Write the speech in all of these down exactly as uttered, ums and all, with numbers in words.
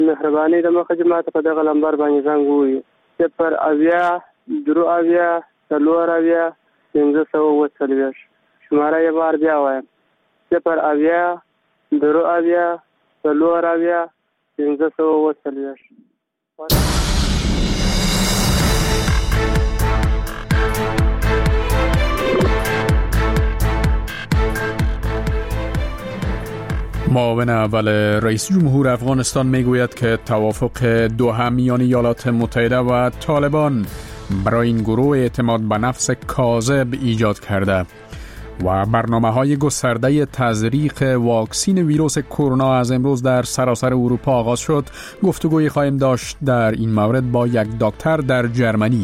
مهرباني د مخه جماعت په دغه لمبر باندې زنګ وي صفر اویا درو اویا څلور اویا پنځه سوه اووه څلوېښت شماره یې بار بیا وایم صفر اویا درو اویا څلور اویا پنځه سوه اووه څلوېښت. معاون اول رئیس جمهور افغانستان میگوید که توافق دوحه میان ایالات متحده و طالبان برای این گروه اعتماد به نفس کاذب ایجاد کرده و برنامه‌های گسترده تزریق واکسین ویروس کرونا از امروز در سراسر اروپا آغاز شد. گفتگویی خواهیم داشت در این مورد با یک دکتر در جرمنی.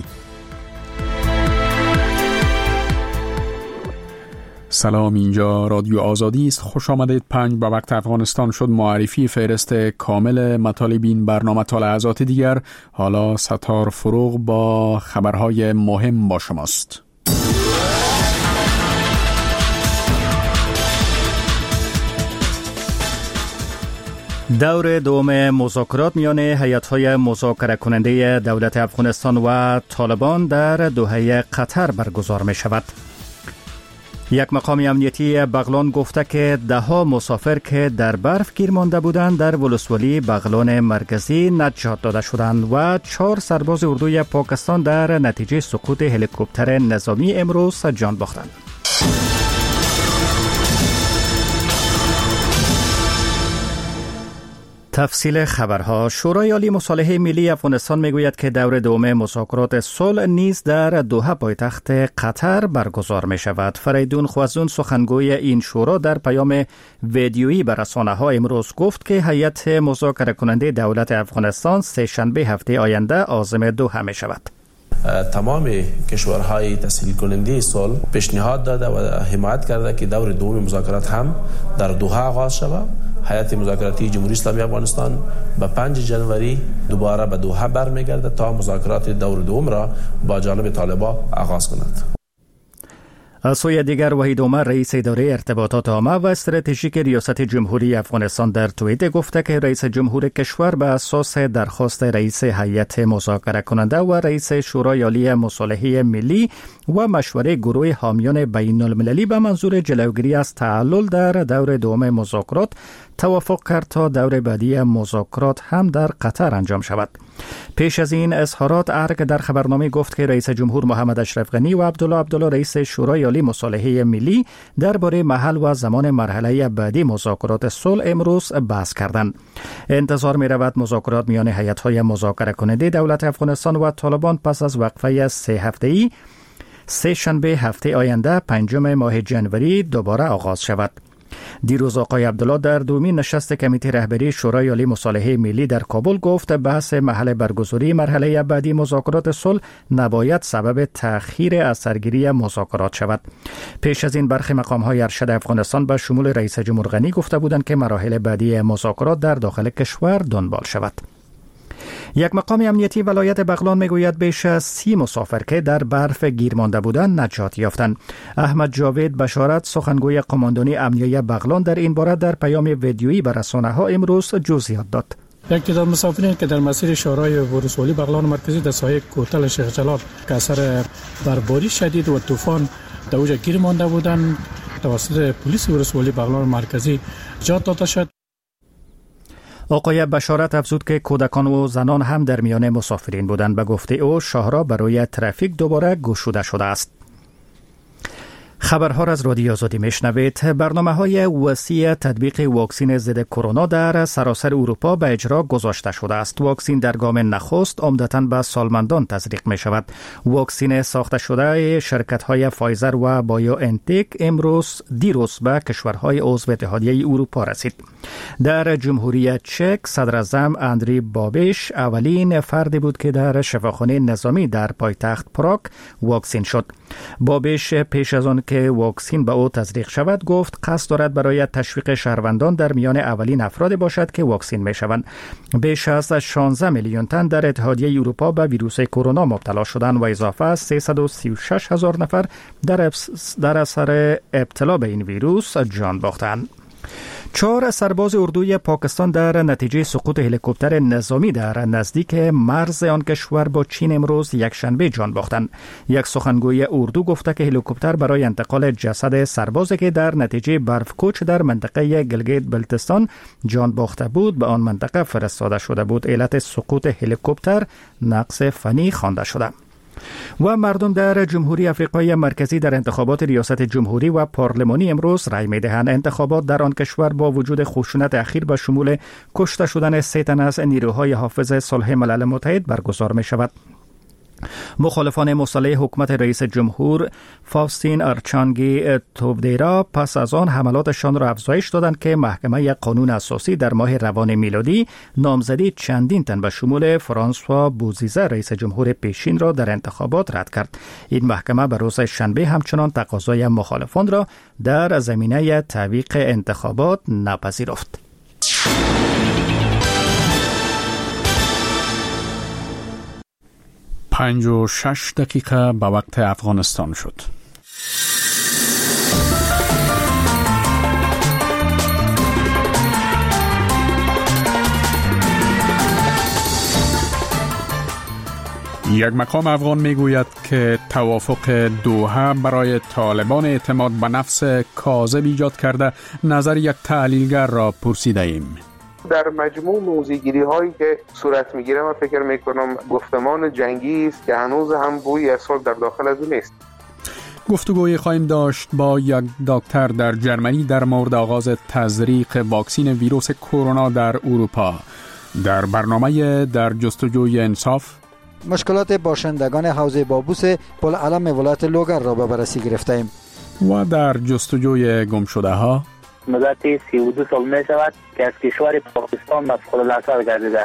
سلام، اینجا رادیو آزادی است. خوش آمدید. پنج به وقت افغانستان شد. معرفی فهرست کامل مطالب این برنامه تا لحظات دیگر. حالا ستار فروغ با خبرهای مهم با شماست. دور دوم مذاکرات میان هیئت‌های مذاکره کننده دولت افغانستان و طالبان در دوحه قطر برگزار می شود. یک مقام امنیتی بغلان گفته که ده ها مسافر که در برف گیر مانده بودند در ولسوالی بغلان مرکزی نجات داده شدند و چهار سرباز اردوی پاکستان در نتیجه سقوط هلیکوپتر نظامی امروز جان باختند. تفصیل خبرها. شورای عالی مصالحه ملی افغانستان میگوید که دور دوم مذاکرات صلح نیز در دوحه پایتخت قطر برگزار می شود. فریدون خوازون سخنگوی این شورا در پیام ویدیویی به رسانه‌ها امروز گفت که هیئت مذاکره کننده دولت افغانستان سه شنبه هفته آینده عازم دوحه می شود. تمام کشورهای تسهیل کننده صلح پیشنهاد داده و حمایت کرده که دور دوم مذاکرات هم در دوحه آغاز شود. هیئت مذاکراتی جمهوری اسلامی افغانستان به پنج جنوری دوباره به دوحه برمیگرده تا مذاکرات دور دوم را با جانب طالبان آغاز کند. از سوی دیگر وحید عمر رئیس اداره ارتباطات عامه و استراتژیک ریاست جمهوری افغانستان در توییت گفته که رئیس جمهور کشور به اساس درخواست رئیس هیئت مذاکره کننده و رئیس شورای عالی مصالحه ملی و مشوره گروه حامیان بین المللی به منظور جلوگیری از تعلل در دور دوم مذاکرات توافق کرد تا دور بعدی مذاکرات هم در قطر انجام شود. پیش از این اظهارات ارگ در خبرنامه گفت که رئیس جمهور محمد اشرف غنی و عبدالله عبدالله رئیس شورای عالی مصالحه ملی درباره محل و زمان مرحله بعدی مذاکرات صلح امروز بحث کردند. انتظار می رود مذاکرات میان هیئت‌های مذاکره کننده دولت افغانستان و طالبان پس از وقفه سه هفته‌ای سه شنبه هفته آینده پنجم ماه جنوری دوباره آغاز شود. دیروز آقای عبدالله در دومین نشست کمیته رهبری شورای عالی مصالحه ملی در کابل گفت بحث محل برگزاری مرحله بعدی مذاکرات صلح نباید سبب تأخیر از سرگیری مذاکرات شود. پیش از این برخی مقام‌های ارشد افغانستان به شمول رئیس جمهور غنی گفته بودند که مراحل بعدی مذاکرات در داخل کشور دنبال شود. یک مقام امنیتی ولایت بغلان میگوید بیش از سی مسافر که در برف گیر مانده بودند نجات یافتند. احمد جاوید بشارت سخنگوی قماندانی امنیه بغلان در این باره در پیام ویدیویی به رسانه‌ها امروز جزئیات داد. یک تعداد مسافرین که در مسیر شورای ولسوالی بغلان مرکزی در ساحل کوتل شیخ جلال که اثر برفباری شدید و طوفان در اوج گیر مانده بودند توسط پلیس ولسوالی بغلان مرکزی نجات داده شد. آقای بشارت افزود که کودکان و زنان هم در میان مسافرین بودند. به گفته او شاهراه برای ترافیک دوباره گشوده شده است. خبرها را از رادیو آزادی میشنوید. برنامه‌های وسیع تطبیق واکسن ضد کرونا در سراسر اروپا به اجرا گذاشته شده است. واکسن در گام نخست عمدتاً به سالمندان تزریق می شود. واکسن ساخته شده شرکت‌های فایزر و بایو انتک امروز دیروز به کشورهای عضو اتحادیه اروپا رسید. در جمهوری چک صدر اعظم اندری بابیش اولین فردی بود که در شفاخانه نظامی در پایتخت پراگ واکسن شد. بابیش پیش از آن که واکسن به او تزریق شود گفت قصد دارد برای تشویق شهروندان در میان اولین افراد باشد که واکسن می شوند. بیش از شانزده میلیون تن در اتحادیه اروپا به ویروس کرونا مبتلا شدند و اضافه از سیصد و سی و شش هزار نفر در در اثر ابتلا به این ویروس جان باختند. چهار سرباز اردوی پاکستان در نتیجه سقوط هلیکوپتر نظامی در نزدیک مرز آن کشور با چین امروز یکشنبه جان باختند. یک سخنگوی اردو گفته که هلیکوپتر برای انتقال جسد سربازی که در نتیجه برفکوچ در منطقه گلگیت بلتستان جان باخته بود به آن منطقه فرستاده شده بود. علت سقوط هلیکوپتر نقص فنی خوانده شده. و مردم در جمهوری آفریقای مرکزی در انتخابات ریاست جمهوری و پارلمانی امروز رای می‌دهند. انتخابات در آن کشور با وجود خشونت اخیر به شمول کشته شدن سه تن از نیروهای حافظ صلح ملل متحد برگزار می‌شود. مخالفان مسلح حکومت رئیس جمهور فاوستین آرچانگی توودیرا پس از آن حملاتشان را افزایش دادند که محکمه قانون اساسی در ماه روان میلادی نامزدی چندین تن به شمول فرانسوا بوزیزه رئیس جمهور پیشین را در انتخابات رد کرد. این محکمه به روز شنبه همچنان تقاضای مخالفان را در زمینه تعویق انتخابات نپذیرفت. پنج و شش دقیقه به وقت افغانستان شد. یک مقام افغان میگوید که توافق دوحه برای طالبان اعتماد به نفس کاذب ایجاد کرده. نظر یک تحلیلگر را پرسیده ایم. در مجموع موضع‌گیری هایی که صورت میگیره من فکر میکنم گفتمان جنگی است که هنوز هم بوی اصل در داخل از اون نیست. گفتگوی خواهیم داشت با یک دکتر در جرمنی در مورد آغاز تزریق واکسین ویروس کرونا در اروپا. در برنامه در جستجوی انصاف مشکلات باشندگان حوزه بابوس پل علم ولایت لوگر را به بررسی گرفتیم. و در جستجوی گمشده ها مدت سی و دو سال می شود که از کشور پاکستان مفقود الاثر گردیده.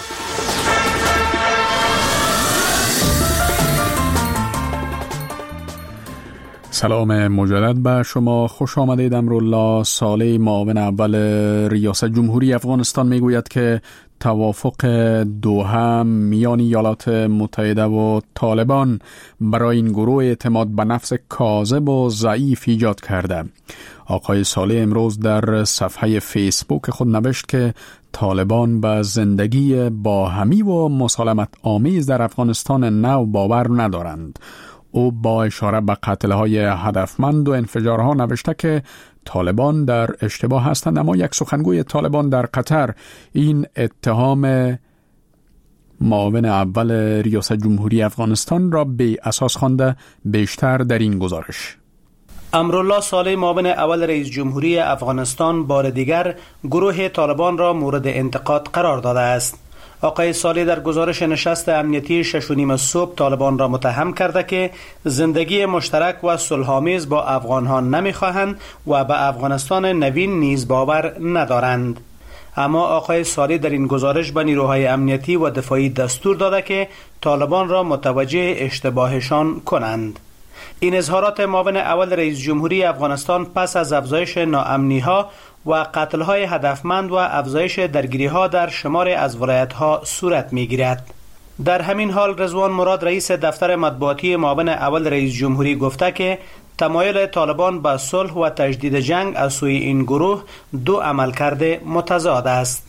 سلام مجدد به شما، خوش آمدید. امرالله صالح معاون اول ریاست جمهوری افغانستان میگوید که توافق دوحه میان ایالات متحده و طالبان برای این گروه اعتماد به نفس کاذب و ضعیف ایجاد کرده. آقای صالح امروز در صفحه فیسبوک خود نوشت که طالبان به زندگی باهمی و مسالمت آمیز در افغانستان نو باور ندارند. او با اشاره به قتل‌های هدفمند و انفجارها نوشته که طالبان در اشتباه هستند، اما یک سخنگوی طالبان در قطر این اتهام معاون اول ریاست جمهوری افغانستان را بی اساس خوانده. بیشتر در این گزارش. امرالله صالح معاون اول رئیس جمهوری افغانستان بار دیگر گروه طالبان را مورد انتقاد قرار داده است. آقای صالح در گزارش نشست امنیتی شش و نیم صبح طالبان را متهم کرده که زندگی مشترک و صلح‌آمیز با افغان‌ها نمی‌خواهند و به افغانستان نوین نیز باور ندارند. اما آقای صالح در این گزارش به نیروهای امنیتی و دفاعی دستور داده که طالبان را متوجه اشتباهشان کنند. این اظهارات معاون اول رئیس جمهوری افغانستان پس از افزایش ناامنی‌ها و قتل‌های هدفمند و افزایش درگیری‌ها در شمار از ولایت‌ها صورت می‌گیرد. در همین حال رضوان مراد رئیس دفتر مطبوعاتی معاون اول رئیس جمهوری گفته که تمایل طالبان به صلح و تجدید جنگ از سوی این گروه دو عملکرد متضاد است.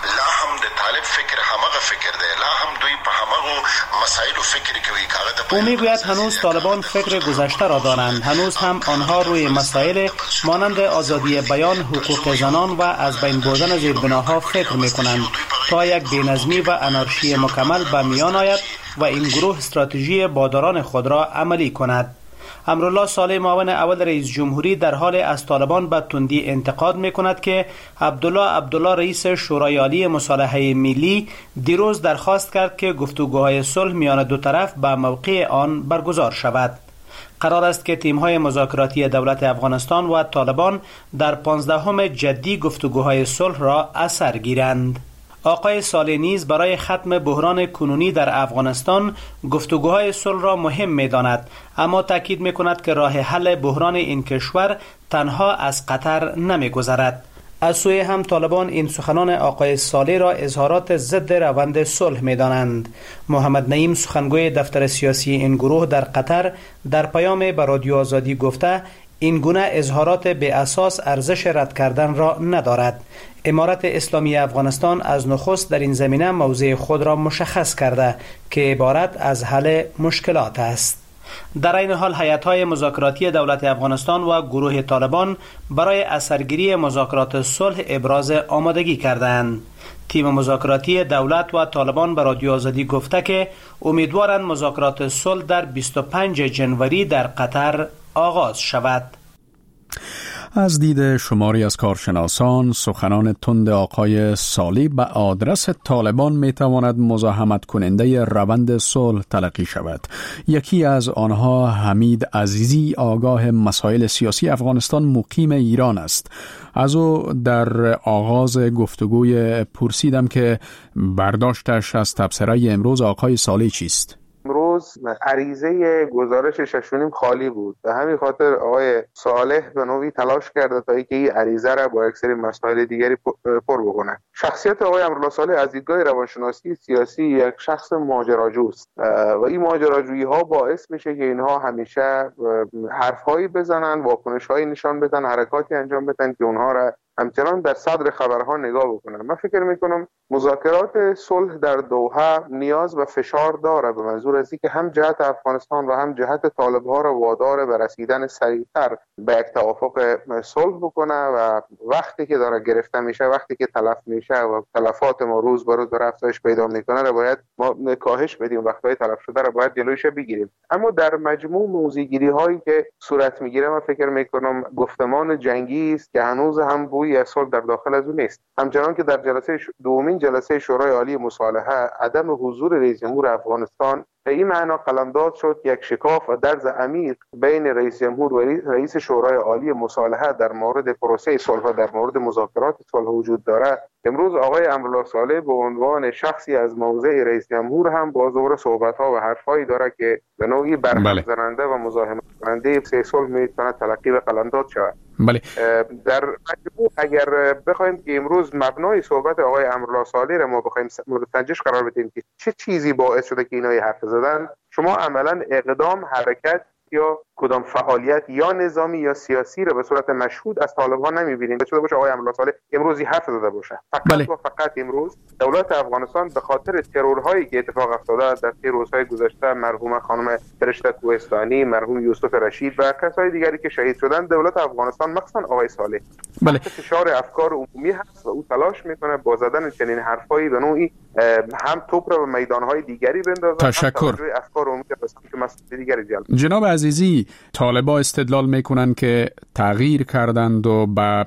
او میگوید هنوز طالبان فکر گذشته را دارند. هنوز هم آنها روی مسائل مانند آزادی بیان، حقوق زنان و از بین بردن زیربناها فکر میکنند تا یک بینظمی و انارشی مکمل به میان آید و این گروه استراتژی باداران خود را عملی کند. امرالله صالح معاون اول رئیس جمهوری در حال از طالبان به تندی انتقاد میکند که عبدالله عبدالله رئیس شورای عالی مصالحه ملی دیروز درخواست کرد که گفتگوهای صلح میان دو طرف به موقع آن برگزار شود. قرار است که تیم‌های مذاکراتی دولت افغانستان و طالبان در پانزدهم جدی گفتگوهای صلح را اثر گیرند. آقای صالح نیز برای ختم بحران کنونی در افغانستان گفتگوهای صلح را مهم می‌داند، اما تاکید می‌کند که راه حل بحران این کشور تنها از قطر نمی‌گذرد. از سوی هم طالبان این سخنان آقای صالح را اظهارات ضد روند صلح می‌دانند. محمد نعیم سخنگوی دفتر سیاسی این گروه در قطر در پیام به رادیو آزادی گفته این گونه اظهارات به اساس ارزش رد کردن را ندارد. امارت اسلامی افغانستان از نخست در این زمینه موضع خود را مشخص کرده که عبارت از حل مشکلات است. در این حال هیئت‌های مذاکراتی دولت افغانستان و گروه طالبان برای اثرگیری مذاکرات صلح ابراز آمادگی کردند. تیم مذاکراتی دولت و طالبان به رادیو آزادی گفته که امیدوارند مذاکرات صلح در بیست و پنجم ژانویه در قطر آغاز شود. از دید شماری از کارشناسان، سخنان تند آقای صالح به آدرس طالبان می تواند مزاحمت کننده روند صلح تلقی شود. یکی از آنها حمید عزیزی، آگاه مسائل سیاسی افغانستان، مقیم ایران است. از او در آغاز گفتگوی پرسیدم که برداشتش از تبصره امروز آقای صالح چیست؟ امروز عریضه گزارش ششونیم خالی بود، به همین خاطر آقای صالح به نوعی تلاش کرده تا اینکه این عریضه را با یک سری مسائل دیگری پر بکنه. شخصیت آقای امرالله صالح از دیدگاه روانشناسی سیاسی یک شخص ماجراجوست و این ماجراجویی ها باعث میشه که اینها همیشه حرفهایی بزنن، واکنشهایی نشان بدن، حرکاتی انجام بدن که اونها را همچنان در صدر خبرها نگاه بکنم. من فکر میکنم مذاکرات صلح در دوحه نیاز و فشار داره، به منظور از اینکه هم جهت افغانستان و هم جهت طالب‌ها را وادار به رسیدن سریعتر به یک توافق صلح بکنه و وقتی که داره گرفته میشه، وقتی که تلف میشه و تلفات ما روز به روز داره افزایش پیدا میکنه را باید ما کاهش بدیم، وقتهای تلف شده را باید جلویش بگیریم. اما در مجموع موضوعگیری هایی که صورت میگیره من فکر میکنم گفتمان جنگی است که هنوز هم بوی صلح در داخل از اون نیست. همچنان که در جلسه دومین جلسه شورای عالی مصالحه عدم حضور رئیس جمهور افغانستان به این معنا قلمداد شد یک شکاف و درز عمیق بین رئیس جمهور و رئیس شورای عالی مصالحه در مورد پروسه صلح و در مورد مذاکرات صلح وجود داره. امروز آقای امرالله صالح به عنوان شخصی از موضع رئیس جمهور هم با ظهور صحبت‌ها و حرفایی داره که به نوعی برهم زننده و مزاحمت کننده پروسه صلح میتونه تلقی به قلمداد شود. بله. در مجموع اگر بخوایم که امروز مبنای صحبت آقای امرالله صالح را ما بخوایم مورد سنجش قرار بدیم که چه چیزی باعث شده که اینا حرف زدن، شما عملا اقدام، حرکت یا کدام فعالیت یا نظامی یا سیاسی را به صورت مشهود از طالبان نمی‌بینید. شده باشه آقای امرالله صالح امروزی حرف زده باشه. فقط بله. و فقط امروز دولت افغانستان به خاطر ترورهایی که اتفاق افتاده در طی روزهای گذشته، مرحوم خانم فرشته کوهستانی، مرحوم یوسف رشید و کسای دیگری که شهید شدن، دولت افغانستان مخصوصا آقای صالح بله. فشار افکار عمومی هست و او تلاش میکنه با زدن چنین حرفایی به نوعی هم توپ را به میدانهای دیگری بندازه. تشکر. افکار عمومی که مسئله دیگری جلب. جناب عزیزی، طالبان استدلال میکنن که تغییر کردند و به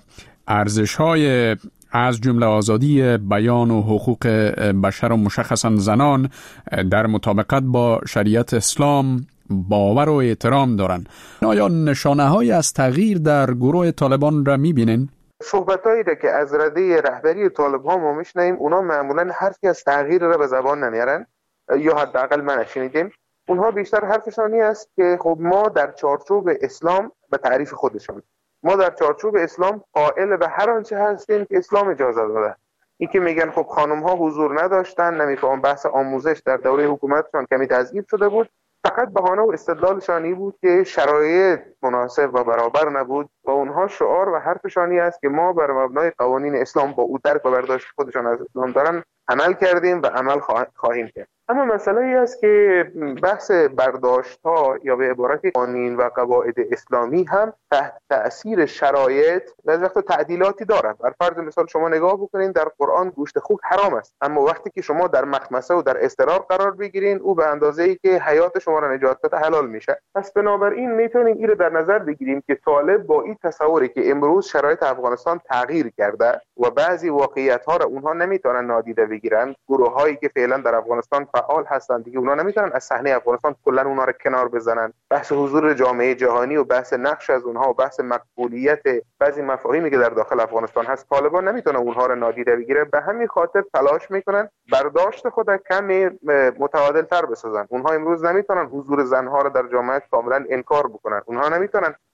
ارزش‌های از جمله آزادی بیان و حقوق بشر و مشخصاً زنان در مطابقت با شریعت اسلام باور و احترام دارند. آیا نشانه‌هایی از تغییر در گروه طالبان را می‌بینین؟ صحبتایی که از رده رهبری طالبان ما میشنیم، اونا معمولاً حرفی از تغییر را به زبان نمیارن یا حداقل من نشنیدیم. اونها بیشتر حرفشانی است که خب ما در چارچوب اسلام به تعریف خودشان، ما در چارچوب اسلام قائل به هر آنچه هستیم که اسلام اجازه داده. این که میگن خب خانم ها حضور نداشتن، نمیفهم بحث آموزش در دوره حکومتشان کمی تضعیف شده بود، فقط بهانه و استدلالشانی بود که شرایط مناسب و برابر نبود و اونها شعار و حرفشانی است که ما بر مبنای قوانین اسلام با او درک و برداشت خودشان از اسلام دارن عمل کردیم و عمل خواهیم کرد. اما مسئله ای است که بحث برداشت ها یا به عبارتی قوانین و قواعد اسلامی هم تحت تأثیر شرایط و وقت تعدیلاتی دارد. بر فرض مثال شما نگاه بکنین در قرآن گوشت خوک حرام است، اما وقتی که شما در مخمسه و در اضطرار قرار بگیرین او به اندازه‌ای که حیات شما را نجات بده حلال میشه. پس بنابراین میتونیم این رو در نظر بگیریم که طالب با این تصوری که امروز شرایط افغانستان تغییر کرده و بعضی واقعیت ها را اونها نمیتونن نادیده بگیرن، گروه هایی که فعلا در افغانستان فعال هستند دیگه اونا نمیتونن از صحنه افغانستان کلا اونا رو کنار بزنن. بحث حضور جامعه جهانی و بحث نقش از اونها و بحث مقبولیت بعضی مفاهیمی که در داخل افغانستان هست، طالبان نمیتونه اونها رو نادیده بگیره. به همین خاطر تلاش میکنن برداشت خود کمی متعادل تر بسازن. اونها امروز نمیتونن حضور زنها رو در جامعه کاملا انکار بکنن، اونها نمیتونن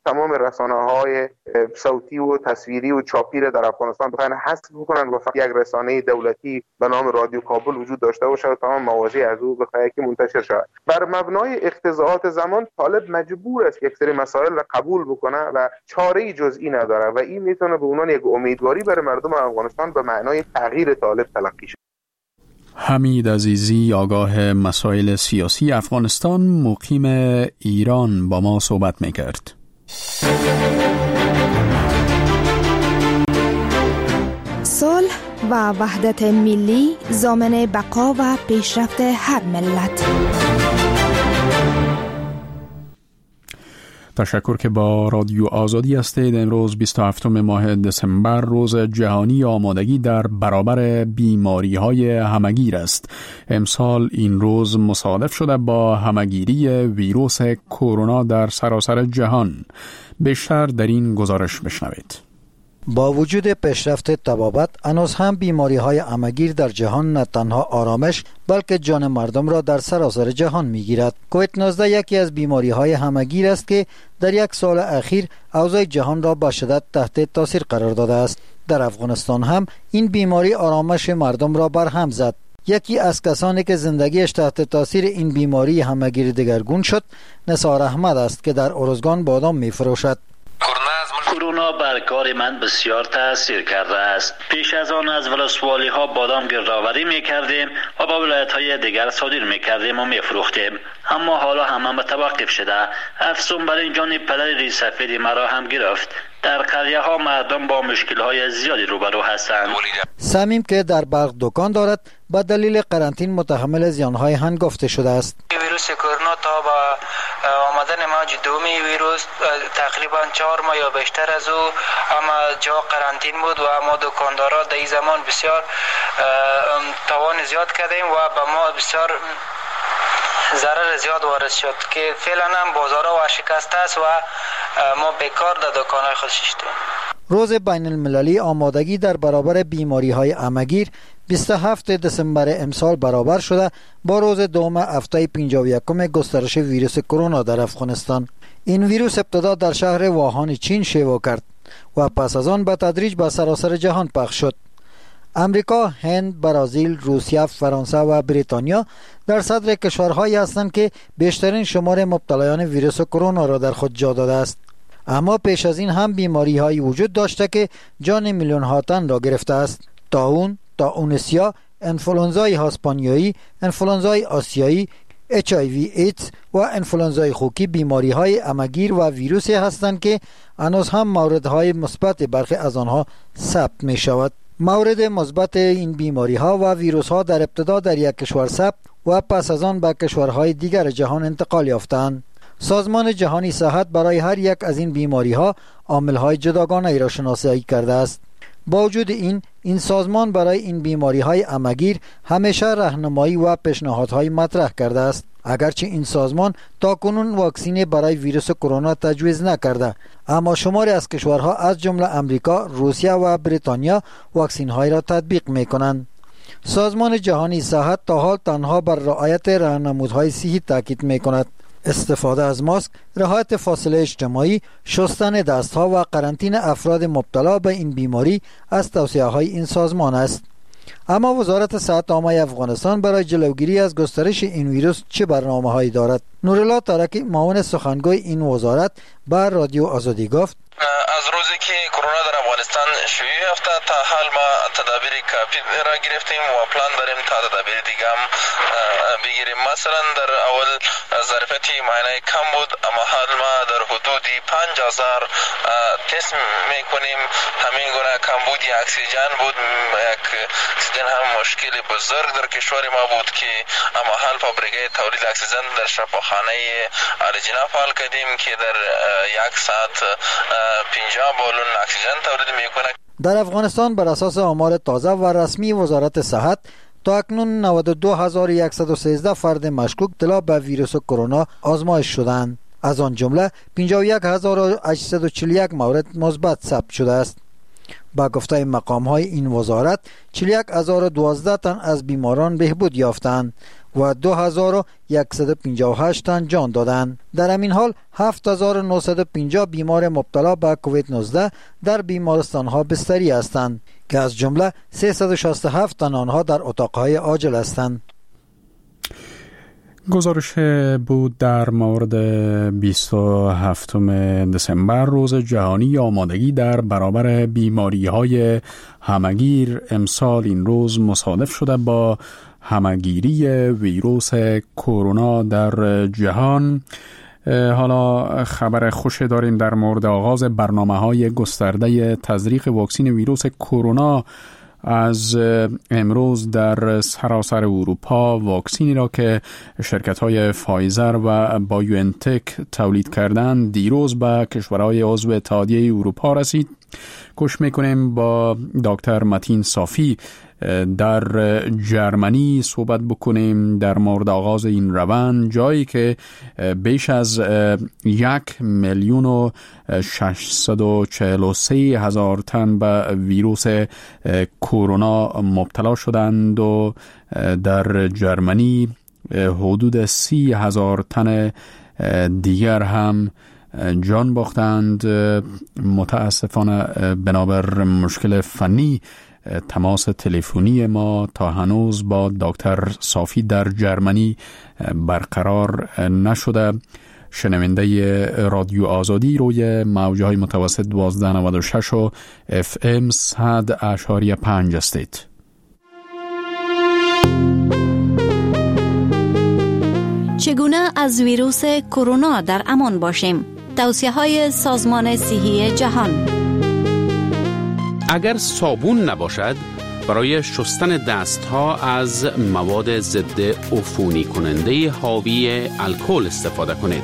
تمام رسانه‌های صوتی و تصویری و چاپی در افغانستان بخواهند حذف بکنن و فقط یک رسانه دولتی به نام رادیو کابل وجود داشته باشه و تمام مواضیع از او بخواهد که منتشر شود. بر مبنای اقتضاعات زمان طالب مجبور است یک سری مسائل را قبول بکنه و چاره‌ای جز این نداره و این میتونه به عنوان یک امیدواری برای مردم افغانستان به معنای تغییر طالب تلقی شود. حمید عزیزی آگاه مسائل سیاسی افغانستان مقیم ایران با ما صحبت میکرد. صلح و وحدت ملی ضامن بقا و پیشرفت هر ملت. تشکر که با رادیو آزادی هستید. امروز بیست و هفتم ماه دسامبر روز جهانی آمادگی در برابر بیماری های همگیر است. امسال این روز مصادف شده با همگیری ویروس کرونا در سراسر جهان. بیشتر در این گزارش بشنوید. با وجود پیشرفت طبابت، هنوز هم بیماری های همگیر در جهان نه تنها آرامش بلکه جان مردم را در سراسر جهان می گیرد. کووید نوزده یکی از بیماری های همگیر است که در یک سال اخیر اوضاع جهان را به شدت تحت تاثیر قرار داده است. در افغانستان هم این بیماری آرامش مردم را برهم زد. یکی از کسانی که زندگیش تحت تاثیر این بیماری همگیر دگرگون شد، نثار احمد است که در ارزگان بادام می فروشد. کرونا بر کار من بسیار تاثیر کرده است. پیش از آن از ولسوالی ها بادام گردآوری می کردیم و با ولایت های دیگر صادر می کردیم و می فروختیم، اما حالا همه متوقف شده. افسون بر این جانب پدر ریسفید مرا هم گرفت. در قریه ها مردم با مشکل های زیادی روبرو هستند. سمیم که در برق دکان دارد با دلیل قرنطین متحمل زیانهای هنگفته شده است. ویروس کرونا تا با آمدن موج دومی ویروس تقریبا چهار ماه یا بیشتر از او اما جا قرنطین بود و ما دکاندارا در این زمان بسیار توان زیاد کردیم و به ما بسیار ضرر زیاد وارد شد که فعلا هم بازارها ورشکسته است و ما بیکار در دکانهای خود شدیم. روز بین المللی آمادگی در برابر بیماری های همگیر بیست و هفتم دسامبر امسال برابر شده با روز دوم هفته پنجاه و یکم گسترش ویروس کرونا در افغانستان. این ویروس ابتدا در شهر ووهان چین شیوع کرد و پس از آن به تدریج به سراسر جهان پخش شد. امریکا، هند، برزیل، روسیه، فرانسه و بریتانیا در صدر کشورهایی هستند که بیشترین شمار مبتلایان ویروس کرونا را در خود جا داده است. اما پیش از این هم بیماری هایی وجود داشته که جان میلیون ها تن را گرفته است. طاعون، طاعون سیاه، انفلوانزای هاسپانیایی، انفلوانزای آسیایی، اچ آی وی ایدز و انفلوانزای خوکی بیماری های همگیر و ویروسی هستند که هنوز هم موردهای مثبت برخی از آنها ثبت می شود. مورد مثبت این بیماری ها و ویروس ها در ابتدا در یک کشور ثبت و پس از آن به کشورهای دیگر جهان انتقال یافتند. سازمان جهانی صحت برای هر یک از این بیماری ها عامل های جداگانه ای را شناسایی کرده است. با وجود این این سازمان برای این بیماری های همگیر همیشه راهنمایی و پیشنهادهای مطرح کرده است. اگرچه این سازمان تاکنون واکسین برای ویروس کرونا تجویز نکرده، اما شماری از کشورها از جمله امریکا، روسیه و بریتانیا واکسین های را تطبیق می کنند. سازمان جهانی صحت تا حال تنها بر رعایت راهنمودهای صحی تاکید می کند. استفاده از ماسک، رعایت فاصله اجتماعی، شستن دستها و قرنطینه افراد مبتلا به این بیماری از توصیه های این سازمان است. اما وزارت صحت عامه افغانستان برای جلوگیری از گسترش این ویروس چه برنامه هایی دارد؟ نورالله تارکی، معاون سخنگوی این وزارت، بر رادیو آزادی گفت: از روزی که کرونا در افغانستان شیوع یافته تا حال ما تدابیر کافی را گرفتیم و پلان داریم تا تدابیر دیگه هم بگیریم. مثلا در اول ظرفیت معاینه کم بود، اما حال ما در حدود پنج هزار تست میکنیم. همین گونه کمبود اکسیژن بود، یک اکسیژن هم مشکل بزرگ در کشور ما بود که اما حال فابریکه تولید اکسیژن در شفاخانه آرجینا فعال کردیم که در یک ساعت پنجاه بالون اکسیژن تولید میکنه. در افغانستان بر اساس آمار تازه و رسمی وزارت صحت تا اکنون نود و دو هزار و صد و سیزده فرد مشکوک مبتلا به ویروس کرونا آزمایش شدند. از آن جمله پنجاه و یک هزار و هشتصد و چهل و یک مورد مثبت ثبت شده است. با گفته مقام های این وزارت چهل و یک هزار و دوازده تن از بیماران بهبود یافتند و دو هزار و صد و پنجاه و هشت تن جان دادند. در همین حال هفت هزار و نهصد و پنجاه بیمار مبتلا به کووید نوزده در بیمارستان‌ها بستری هستند که از جمله سیصد و شصت و هفت تن آنها در اتاق‌های عاجل هستند. گزارش بود در مورد بیست و هفتم دسامبر روز جهانی آمادگی در برابر بیماری‌های همگیر. امسال این روز مصادف شده با همگیری ویروس کرونا در جهان. حالا خبر خوش داریم در مورد آغاز برنامه‌های گسترده تزریق واکسن ویروس کرونا. از امروز در سراسر اروپا واکسینی را که شرکت‌های فایزر و بایوانتک تولید کردند دیروز به کشورهای عضو اتحادیه اروپا رسید. گوش میکنیم با دکتر متین صافی در جرمنی صحبت بکنیم در مورد آغاز این روند، جایی که بیش از یک میلیون و ششصد و چهل و سه هزار تن به ویروس کرونا مبتلا شدند و در جرمنی حدود سی هزار تن دیگر هم جان باختند. متاسفانه بنابر مشکل فنی تماس تلفنی ما تا هنوز با دکتر صافی در جرمنی برقرار نشده. شنونده رادیو آزادی روی موجهای متوسط دوازده نود و شش و اف ام صد اشاری پنج استید. چگونه از ویروس کرونا در امان باشیم؟ توصیه‌های سازمان صحی جهان. اگر صابون نباشد برای شستن دستها از مواد ضد عفونی کننده حاوی الکل استفاده کنید.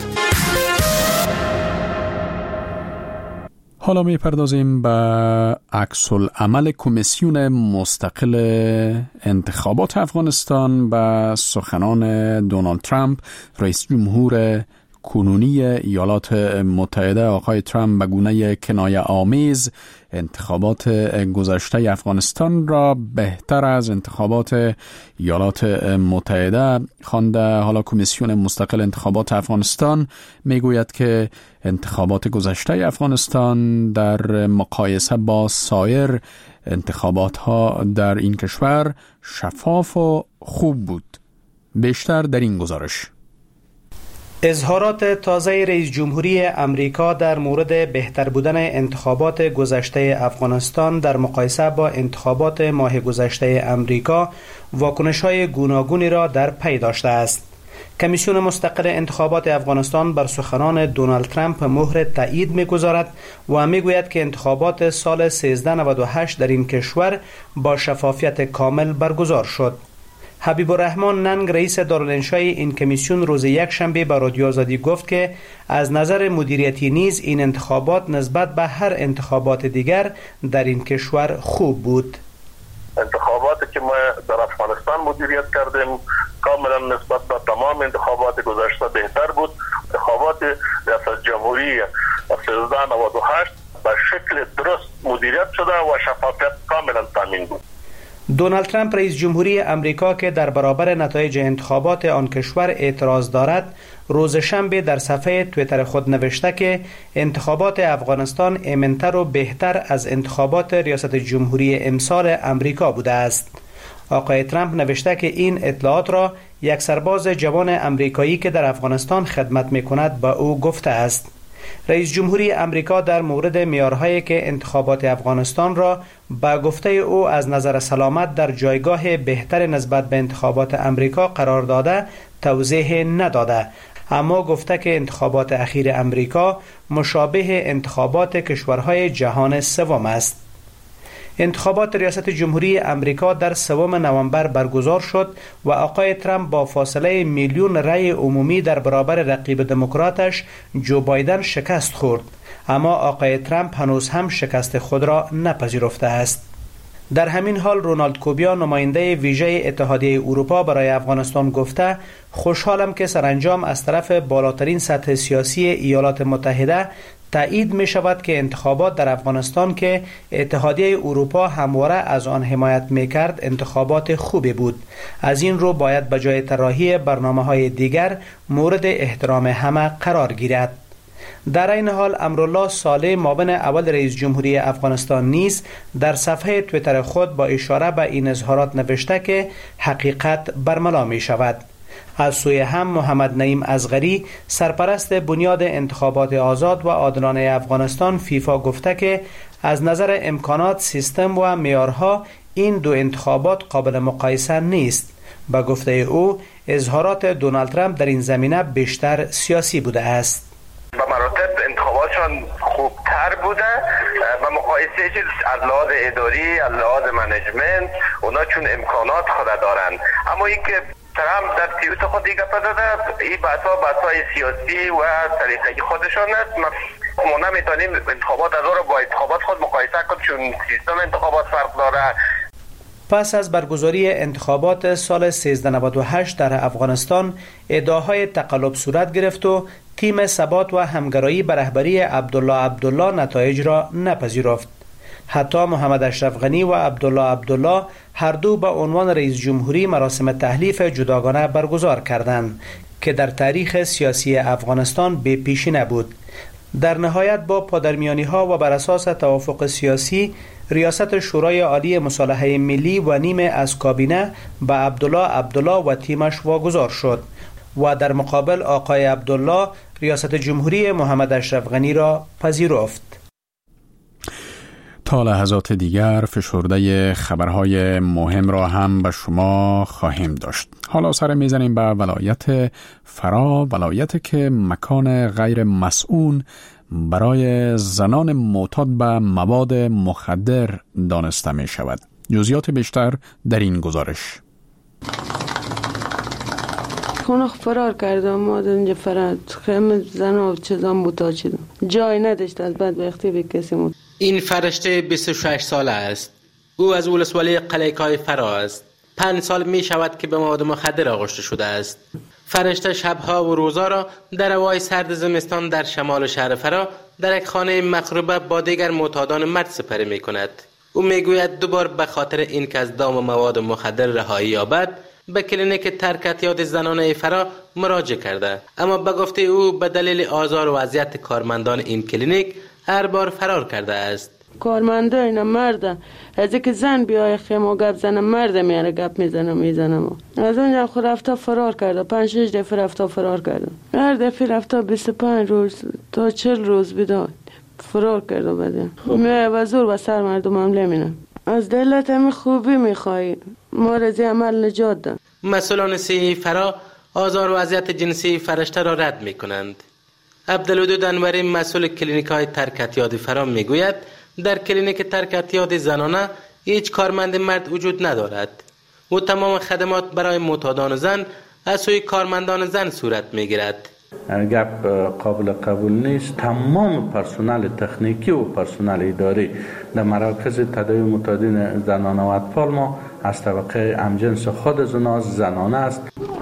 حالا می پردازیم به عکس العمل کمیسیون مستقل انتخابات افغانستان به سخنان دونالد ترامپ. رئیس جمهور کنونی ایالات متحده آقای ترامپ به گونه کنایه آمیز انتخابات گذشته افغانستان را بهتر از انتخابات ایالات متحده خوانده. حالا کمیسیون مستقل انتخابات افغانستان میگوید که انتخابات گذشته افغانستان در مقایسه با سایر انتخابات ها در این کشور شفاف و خوب بود. بیشتر در این گزارش. اظهارات تازه رئیس جمهوری امریکا در مورد بهتر بودن انتخابات گذشته افغانستان در مقایسه با انتخابات ماه گذشته امریکا واکنش‌های گوناگونی را در پی داشته است. کمیسیون مستقل انتخابات افغانستان بر سخنان دونالد ترامپ مهر تایید می‌گذارد و می‌گوید که انتخابات سال سیزده نود و هشت در این کشور با شفافیت کامل برگزار شد. حبیب الرحمن ننگ رئیس دارالانشای این کمیسیون روز یک شنبه به رادیو آزادی گفت که از نظر مدیریتی نیز این انتخابات نسبت به هر انتخابات دیگر در این کشور خوب بود. انتخاباتی که ما در افغانستان مدیریت کردیم کاملا نسبت به تمام انتخابات گذشته بهتر بود. انتخابات ریاست جمهوری سیزده نود و هشت به شکل درست مدیریت شده و شفافیت کاملا تامین بود. دونالد ترامپ رئیس جمهوری امریکا که در برابر نتایج انتخابات آن کشور اعتراض دارد روز شنبه در صفحه توییتر خود نوشته که انتخابات افغانستان ایمن‌تر و بهتر از انتخابات ریاست جمهوری امسال امریکا بوده است. آقای ترامپ نوشته که این اطلاعات را یک سرباز جوان امریکایی که در افغانستان خدمت می‌کند به او گفته است. رئیس جمهوری امریکا در مورد معیارهایی که انتخابات افغانستان را با گفته او از نظر سلامت در جایگاه بهتر نسبت به انتخابات امریکا قرار داده توضیح نداده، اما گفته که انتخابات اخیر امریکا مشابه انتخابات کشورهای جهان سوم است. انتخابات ریاست جمهوری امریکا در سوم نوامبر برگزار شد و آقای ترامپ با فاصله میلیون رأی عمومی در برابر رقیب دموکراتش جو بایدن شکست خورد، اما آقای ترامپ هنوز هم شکست خود را نپذیرفته است. در همین حال رونالد کوبیا نماینده ویژه اتحادیه اروپا برای افغانستان گفته خوشحالم که سرانجام از طرف بالاترین سطح سیاسی ایالات متحده تایید می شود که انتخابات در افغانستان که اتحادیه اروپا همواره از آن حمایت می کرد انتخابات خوبی بود. از این رو باید به جای طراحی برنامه‌های دیگر مورد احترام همه قرار گیرد. در این حال امرالله صالح معاون اول رئیس جمهوری افغانستان نیز در صفحه توییتر خود با اشاره به این اظهارات نوشته که حقیقت برملا می شود. از سوی هم محمد نعیم اصغری سرپرست بنیاد انتخابات آزاد و عادلانه افغانستان فیفا گفته که از نظر امکانات، سیستم و معیارها این دو انتخابات قابل مقایسه نیست. با گفته او اظهارات دونالد ترامپ در این زمینه بیشتر سیاسی بوده است. به مراتب انتخاباتشان خوبتر بوده و مقایسه چیز از لحاظ اداری، از لحاظ منیجمنت، اونا چون امکانات خود دارن. اما این که ترامپ در توییت خود دیگه پداده، این بحثا بحثای سیاسی و طریقه خودشان است. ما نمیتونیم انتخابات از رو با انتخابات خود مقایسه کنیم چون سیستم انتخابات فرق داره. پس از برگزاری انتخابات سال سیزده نود و هشت در افغانستان ادعاهای تقلب صورت گرفت و تیم ثبات و همگرایی به رهبری عبدالله عبدالله نتایج را نپذیرفت. حتی محمد اشرف غنی و عبدالله عبدالله هر دو به عنوان رئیس جمهوری مراسم تحلیف جداگانه برگزار کردند که در تاریخ سیاسی افغانستان به پیشی نبود. در نهایت با پادرمیانی ها و بر اساس توافق سیاسی ریاست شورای عالی مصالحه ملی و نیمه از کابینه به عبدالله عبدالله و تیمش واگذار شد و در مقابل آقای عبدالله ریاست جمهوری محمد اشرف غنی را پذیرفت. تا لحظات دیگر فشرده خبرهای مهم را هم به شما خواهیم داشت. حالا سر میزنیم به ولایت فرا، ولایتی که مکان غیر مسئول برای زنان معتاد به مواد مخدر دانسته می شود. جزئیات بیشتر در این گزارش. خونه فرار کردم، ما در اینجا فرار خیمه زن و چیزا معتاد شدم، جای نداشت از بدبختی به کسی مود. این فرشته بیست و شش ساله است. او از ولسوالی قلیکای فرا است. پنج سال می شود که به مواد مخدر آغشته شده است. فرشته شبها و روزا را در هوای سرد زمستان در شمال شهر فرا در یک خانه مخروبه با دیگر معتادان مرد سپری می کند. او می گوید دوبار به خاطر این که از دام مواد مخدر رهایی یابد به کلینیک ترک اعتیاد زنانه فرا مراجعه کرده، اما به گفته او به دلیل آزار و اذیت کارمندان این کلینیک هر بار فرار کرده است. کارمنده اینا مرده، از اینکه زن بیای خیمه گپ زنه مرده میاره گپ میزنه میزنه. از اونجا خود رفته فرار کرده، پنج شش دفعه رفته فرار کرده. هر دفعه رفته بیست و پنج روز تا چهل روز بیداد فرار کرده. بعد میای و زور و سر مردم حمله مینه. از دلت هم خوبی میخوایی ما رزی عمل نجات ده. مسئولان سی فرا آزار و اذیت جنسی فرشته را رد میکنند. عبدالودود انوری مسئول کلینیک های ترک اعتیاد فرا میگوید در کلینیک ترک اعتیاد زنانه هیچ کارمند مرد وجود ندارد و تمام خدمات برای معتادان زن از سوی کارمندان زن صورت میگیرد. گپ قابل قبول نیست. تمام پرسنل تکنیکی و پرسنل اداری در مراکز تداوی معتادین زنانه و اطفال ما از طبقه همجنس خود زنا زنانه است.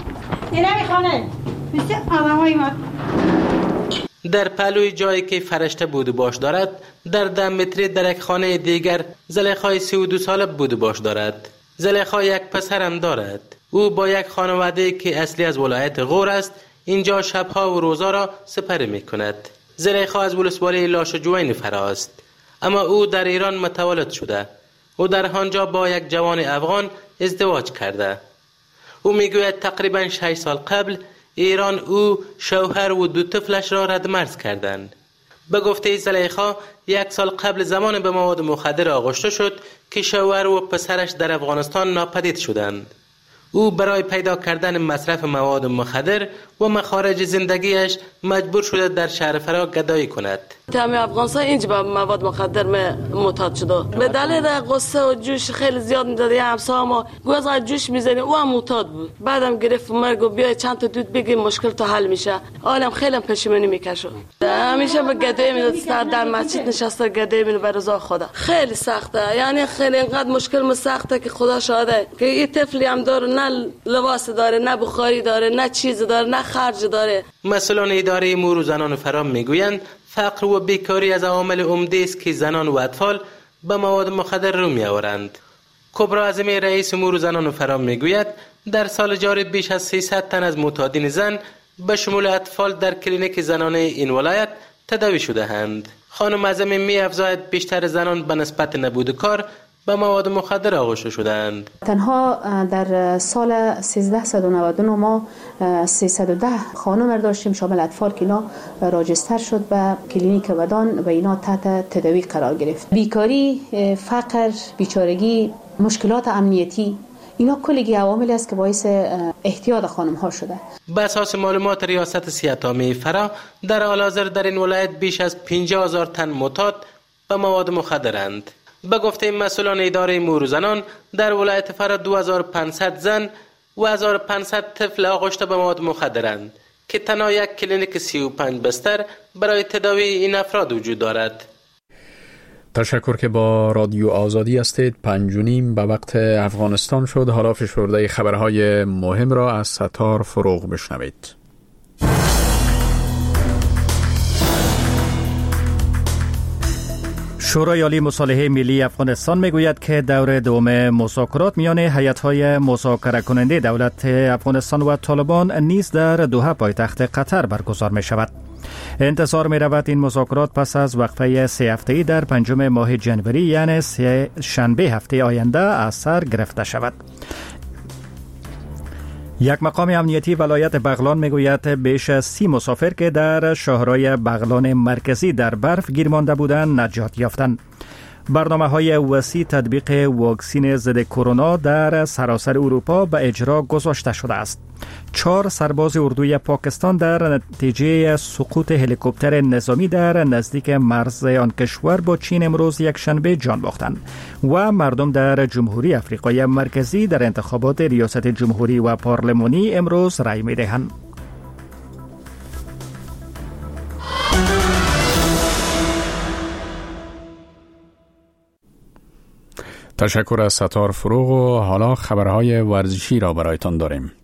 در پهلوی جایی که فرشته بود باش دارد در ده متری در یک خانه دیگر زلیخای سی و دو ساله بود باش دارد. زلیخا یک پسر هم دارد. او با یک خانواده که اصلی از ولایت غور است اینجا شبها و روزا را سپری می کند. زلیخا از ولسوالی لاشجوین فرا است، اما او در ایران متولد شده و در آنجا با یک جوان افغان ازدواج کرده. او میگوید تقریبا شش سال قبل ایران او شوهر و دو طفلش را رد مرز کردند. به گفته زلیخا یک سال قبل زمان به مواد مخدر آغشته شد که شوهر و پسرش در افغانستان ناپدید شدند. او برای پیدا کردن مصرف مواد مخدر و مخارج زندگیش مجبور شده در شهر فرا گدایی کند. تمام افغانستان اینجا به مواد مخدر معتاد شده. به دلیل قصه و جوش خیلی زیاد میداد. یه همسایه ما گوز جوش میزنه او هم معتاد بود. بعدم گرفت مرگ و بیای چند تا دود بگی مشکل تا حل میشه. عالم خیلی پشیمانی میکشه. همیشه به گدایی میداد سر در مسجد نشسته گدایی میداد به رضا خدا. خیلی سخته. یعنی خیلی اینقدر مشکل سخته که خدا شاهده که این طفلی هم داره نه لباس داره نه بخاری داره نه چیز داره نه خرج داره. مسئولان اداره امور زنان فرا میگویند فقر و بیکاری از عوامل عمده است که زنان و اطفال به مواد مخدر رو می آورند. کبرا اعظمی رئیس امور زنان و فرام می گوید در سال جاری بیش از سیصد تن از معتادین زن به شمول اطفال در کلینیک زنانه این ولایت تداوی شده اند. خانم اعظمی می افزاید بیشتر زنان به نسبت نبود کار به مواد مخدر آغشته شدند. تنها در سال سیزده و نود و نه ما سیصد و ده خانم داشتیم شامل اطفال که اینا راجستر شد به کلینیک ودان و اینا تحت تداوی قرار گرفت. بیکاری، فقر، بیچارگی، مشکلات امنیتی، اینا کلی عواملی است که باعث احتیاط خانم ها شده. به اساس معلومات ریاست صحت عامه فرا در حال حاضر در این ولایت بیش از پنجاه هزار تن معتاد به مواد مخدرند. به گفته مسئولان اداره امور زنان در ولایت فرا دو هزار و پانصد زن و هزار و پانصد طفل آغشته به مواد مخدرند که تنها یک کلینیک سی و پنج بستر برای تداوی این افراد وجود دارد. تشکر که با رادیو آزادی هستید. پنج و نیم به وقت افغانستان شد. حالا فشرده خبرهای مهم را از ستار فروغ بشنوید. شورای عالی مصالحه ملی افغانستان میگوید که دور دوم مذاکرات میان هیئت‌های مذاکره کننده دولت افغانستان و طالبان نیز در دوحه پایتخت قطر برگزار می شود. انتظار می رود این مذاکرات پس از وقفه سه هفته‌ای در پنجم ماه جنوری یعنی سه شنبه هفته آینده از سر گرفته شود. یک مقام امنیتی ولایت بغلان میگوید بیش از سی مسافر که در شهرهای بغلان مرکزی در برف گیر مانده بودند نجات یافتند. برنامه‌های وسیع تطبیق واکسن ضد کرونا در سراسر اروپا به اجرا گذاشته شده است. چهار سرباز اردوی پاکستان در نتیجه سقوط هلیکوپتر نظامی در نزدیک مرز آن کشور با چین امروز یک شنبه جان باختند و مردم در جمهوری افریقای مرکزی در انتخابات ریاست جمهوری و پارلمانی امروز رای می‌دهند. تشکر از ستار فروغ و حالا خبرهای ورزشی را برایتان داریم.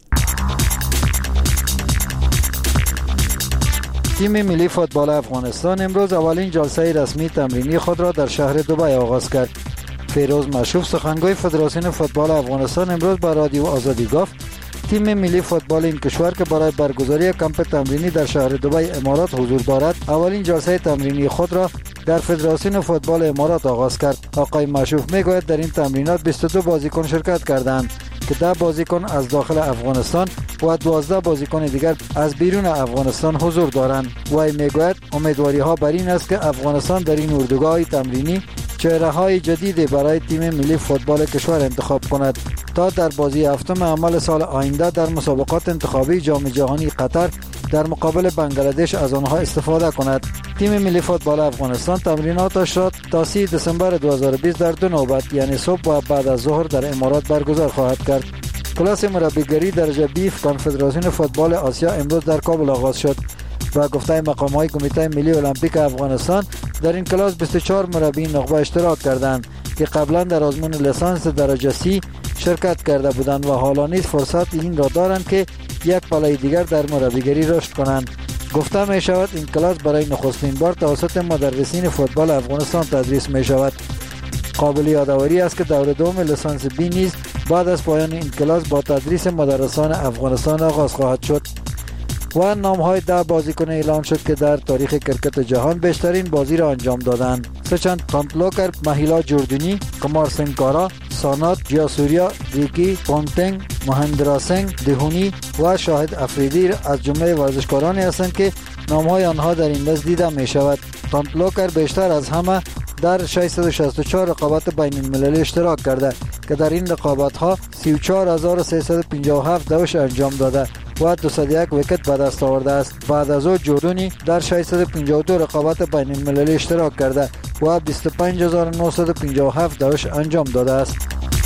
تیم ملی فوتبال افغانستان امروز اولین جلسه رسمی تمرینی خود را در شهر دبی آغاز کرد. فیروز مشوف سخنگوی فدراسیون فوتبال افغانستان امروز با رادیو آزادی گفت تیم ملی فوتبال این کشور که برای برگزاری کمپ تمرینی در شهر دبی امارات حضور دارد اولین جلسه تمرینی خود را در فدراسیون فوتبال امارات آغاز کرد. آقای مشوف میگوید در این تمرینات بیست و دو بازیکن شرکت کردند که ده بازیکن از داخل افغانستان و دوازده بازیکن دیگر از بیرون افغانستان حضور دارند. وی میگوید امیدواری ها بر این است که افغانستان در این اردوگاه تمرینی چهره های جدید برای تیم ملی فوتبال کشور انتخاب کند تا در بازی هفتم عمل سال آینده در مسابقات انتخابی جام جهانی قطر در مقابل بنگلادش از آنها استفاده کند. تیم ملی فوتبال افغانستان تمریناتش را تا سی دسامبر دو هزار و بیست در دو نوبت یعنی صبح و بعد از ظهر در امارات برگزار خواهد کرد. کلاس مربیگری درجه بیف کنفدراسیون فوتبال آسیا امروز در کابل آغاز شد و گفته مقام‌های کمیته ملی المپیک افغانستان در این کلاس بیست و چهار مربی نخبه اشتراک کردند که قبلا در آزمون لیسانس درجه سی شرکت کرده بودند و حالا نیز فرصت این را دارند که یک پله دیگر در مربیگری رشد کنند. گفته می شود این کلاس برای نخستین بار توسط مدرسین فوتبال افغانستان تدریس می شود. قابل یادآوری است که دور دوم لیسانس بی نیز بعد از پایان این کلاس با تدریس مدرسان افغانستان آغاز خواهد شد. و نام‌های ده بازیکن اعلام شد که در تاریخ کرکت جهان بیشترین بازی را انجام دادند. سچند تانتلوکر، مهیلا جوردونی، کمار سنگکارا، سانات، جیاسوریا، ریکی، پونتنگ، مهندرا سنگ، دهونی و شاهد افریدی از جمله ورزشکارانی هستند که نام‌های آنها در این لیست دیده می شود. تانتلوکر بیشتر از همه در ششصد و شصت و چهار رقابت بین المللی اشتراک کرده که در این رقابت‌ها سی و چهار هزار و سیصد و پنجاه و هفت دوش انجام داده و دویست و یک ویکت به دست آورده است. بعد از او جوردونی در ششصد و پنجاه و دو رقابت بین المللی اشتراک کرده و بیست و پنج هزار و نهصد و پنجاه و هفت دوش انجام داده است.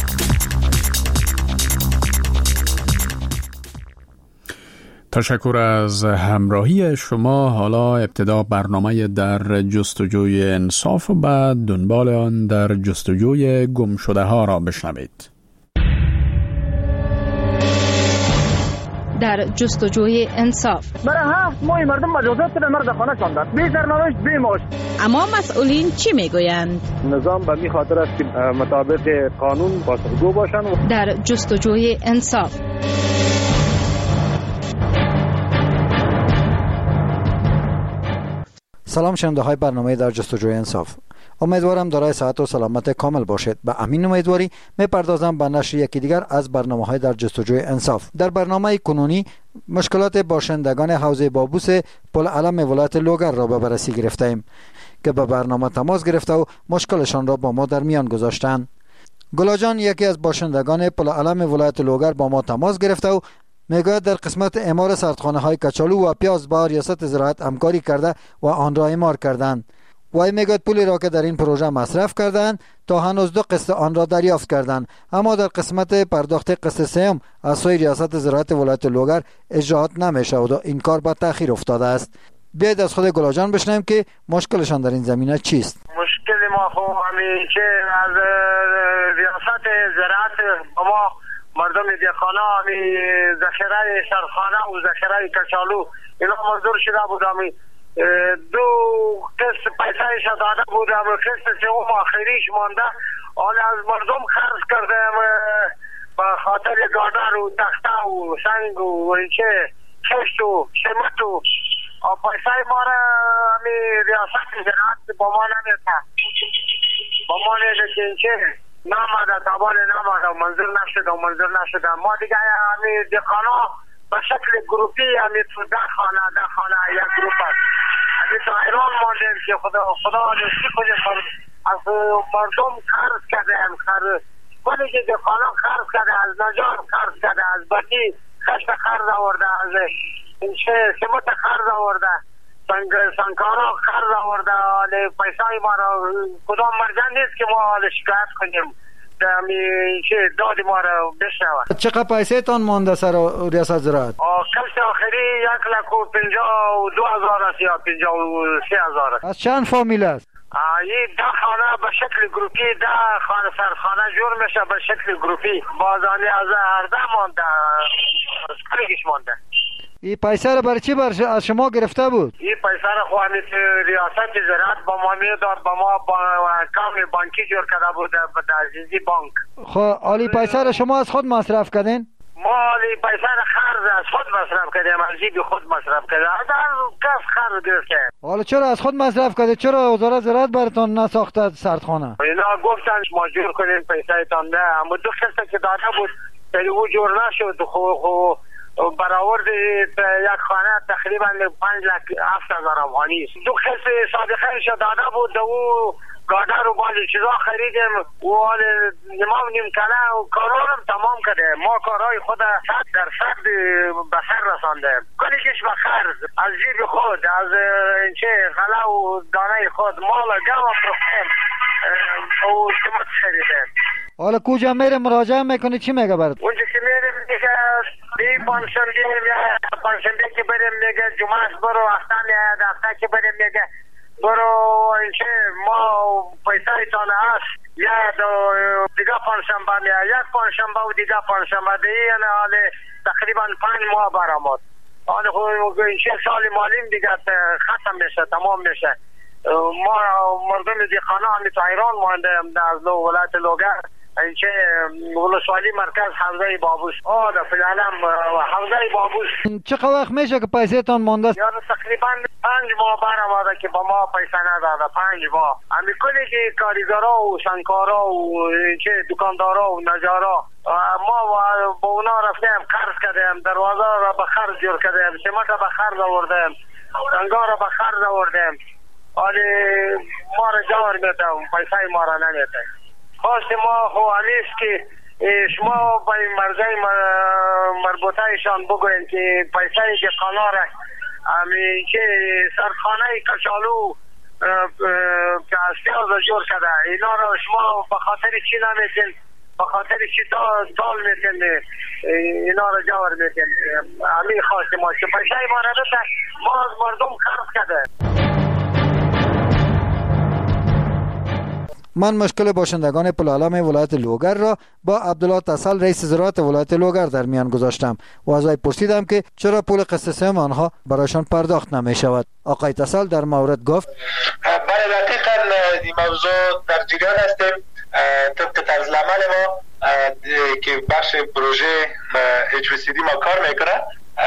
تشکر از همراهی شما. حالا ابتدا برنامه در جستجوی انصاف و بعد دنبال آن در جستجوی گم شده ها را بشنوید. در جستجوی انصاف. برای هفت ماه مردم مجازات به مرد خانه کندند، بی سرنوشت بی معاش. اما مسئولین چی میگویند؟ نظام به می خاطر است که مطابق قانون پاسخگو باشند. در جستجوی انصاف. سلام شنونده های برنامه در جستجوی انصاف. امیدوارم دارای صحت و سلامت کامل باشید. به امین امیدواری میپردازم به نشر یکی دیگر از برنامه های در جستجوی انصاف. در برنامه کنونی مشکلات باشندگان حوزه بابوس پل علم ولایت لوگر را به بررسی گرفتیم که به برنامه تماس گرفته و مشکلشان را با ما در میان گذاشتند. گلاجان یکی از باشندگان پل علم ولایت لوگر با ما تماس گرفته و میگوید در قسمت اعمار سردخانه های کچالو و پیاز با ریاست زراعت همکاری کرده و آن را اعمار کردند. وای میگوید پولی را که در این پروژه مصرف کردند تا هنوز دو قسط آن را دریافت کردند، اما در قسمت پرداخت قسط سوم از سوی ریاست زراعت ولایت لوگر اجراات نمیشه و این کار به تأخیر افتاده است. بیایید از خود گلاجان بشنویم که مشکلشان در این زمینه چیست. مشکل ما خو همیشه از ریاست زراعت ما مردم دیخانه همی ذخیره سردخانه و ذخیره کچالو اینا منظور شده بود. همی دو قسط پیسایش داده بود، اما قسط سوم آخریش مانده. آن از مردم خرج کرده به خاطر گادر و تخته و سنگ و اینچه خشت و شمت و پیسای ما را همی ریاست زراعت با ما نمیده با ما نیده که اینچه نامده تابان نامده و منظور نشده و منظور نشده. ما دیگه همی دیخانه به شکل گروپی همی تو ده خانه ده خانه یک گروپ است. همی تو ایران ماندیم که خدا خدا نشتی کنیم از مردم خرز کرده هم خرز کنی که دیخانه خرز کرده، از نجار خرز کرده، از بطی خشت خرز آورده، از اینچه سمت خرز آورده، سنگ سنگکارا خرز آورده. پیسای ما را کدام مرجع نیست که ما حال شکایت کنیم چه دادی ما را بشنوه. چقدر پیسه تان مانده سر ریاست زراعت؟ قسط آخری یک لک و پنجاه و دو هزار است یا پنجاه و سه هزار است. از چند فامیل است؟ این ده خانه به شکل گروپی، ده خانه سرخانه جور میشه به شکل گروپی. بازانی از هرده مانده، کلیگش مانده. این پیسه را برای چی برای از شما گرفته بود؟ این پیسه را خواهی ریاست زراعت با ما میداد، با ما با کام بانکی جور کرده بود به عزیزی بانک. خب حالی پیسه را شما از خود مصرف کردین؟ ما حالی پیسه را خرج از خود مصرف کردیم، از جیب خود مصرف کردیم، از کس خرج گرفتیم. حالا چرا از خود مصرف کردید؟ چرا وزارت زراعت براتون نساخته سردخانه؟ اینا گفتن ما جور کنیم پیسه تان نه، اما دو قسط که داده بود ولی او جور نشد. خو خو برآورد یک خانه تقریبا پنج لک هفت هزار افغانی است. دو قسط صادقه شد داده بود و گادر و بعضی چیزا خریدیم و حال نمام نیم کله و کارا هم تمام کرده. ما کارهای خود صد درصد به سر رساندیم، کلیش به خرج از جیب خود، از اینچه غله و دانه خود مال گم و فروختیم و سمت خریدیم. حالا کجا میره مراجعه میکنی چی میگه برات؟ اونجا که میریم میگه بی پانشنبه پانشنبه که بریم میگه جمعه برو، هفته میاد هفته که بریم میگه برو اینچه ما پیسه تانه هست یا دیگه پانشنبه میاد، یک پانشنبه و دیگه پانشنبه دیگه، یعنی حال تقریبا پنج ماه برآمد. حال خود اینچه سال مالیم دیگه ختم میشه، تمام میشه. ما مردم دیخانه همی تو ایران مانده از لو ولایت لوگر اینچه ولسوالی مرکز حوزه بابوس. آه در فیلالم حوزه بابوس. چقدر وقت میشه که پیسه تان مانده؟ یعنی تقریبا پنج ماه برآمده که با ما پیسه نداده. پنج ماه همی کلی که کاریگرا و سنگکارا و اینچه دکاندارا و نجارا ما با اونا رفتیم قرض کردیم، دروازه را به خرج جور کردیم، سمت را به خرج آوردیم، سنگا را به خرج آوردیم. حالی ما را جوار میتیم، پیسه ما را نمیتیم. خواست ما خو همیست که شما با این مرزه مربوطه ایشان بگوین که پیسه دیخانه را همی که سردخانه کچالو که از پیاز جور کرده اینا را شما به خاطر چی نمیتین، به خاطر چی تال میتین اینا را جوار میتین. همی خواست ما که پیسه ما را بده ما از مردم خرف کرده. من مشکل باشندگان پلالم ولایت لوگر را با عبدالله تسل رئیس زراعت ولایت لوگر در میان گذاشتم و از وی پرسیدم که چرا پول قسط سوم آنها برایشان پرداخت نمی شود. آقای تسل در مورد گفت بله دقیقاً این موضوع در جریان هستیم. طبق طرز العمل ما که بخش پروژه اچ وی سی دی ما کار میکنه،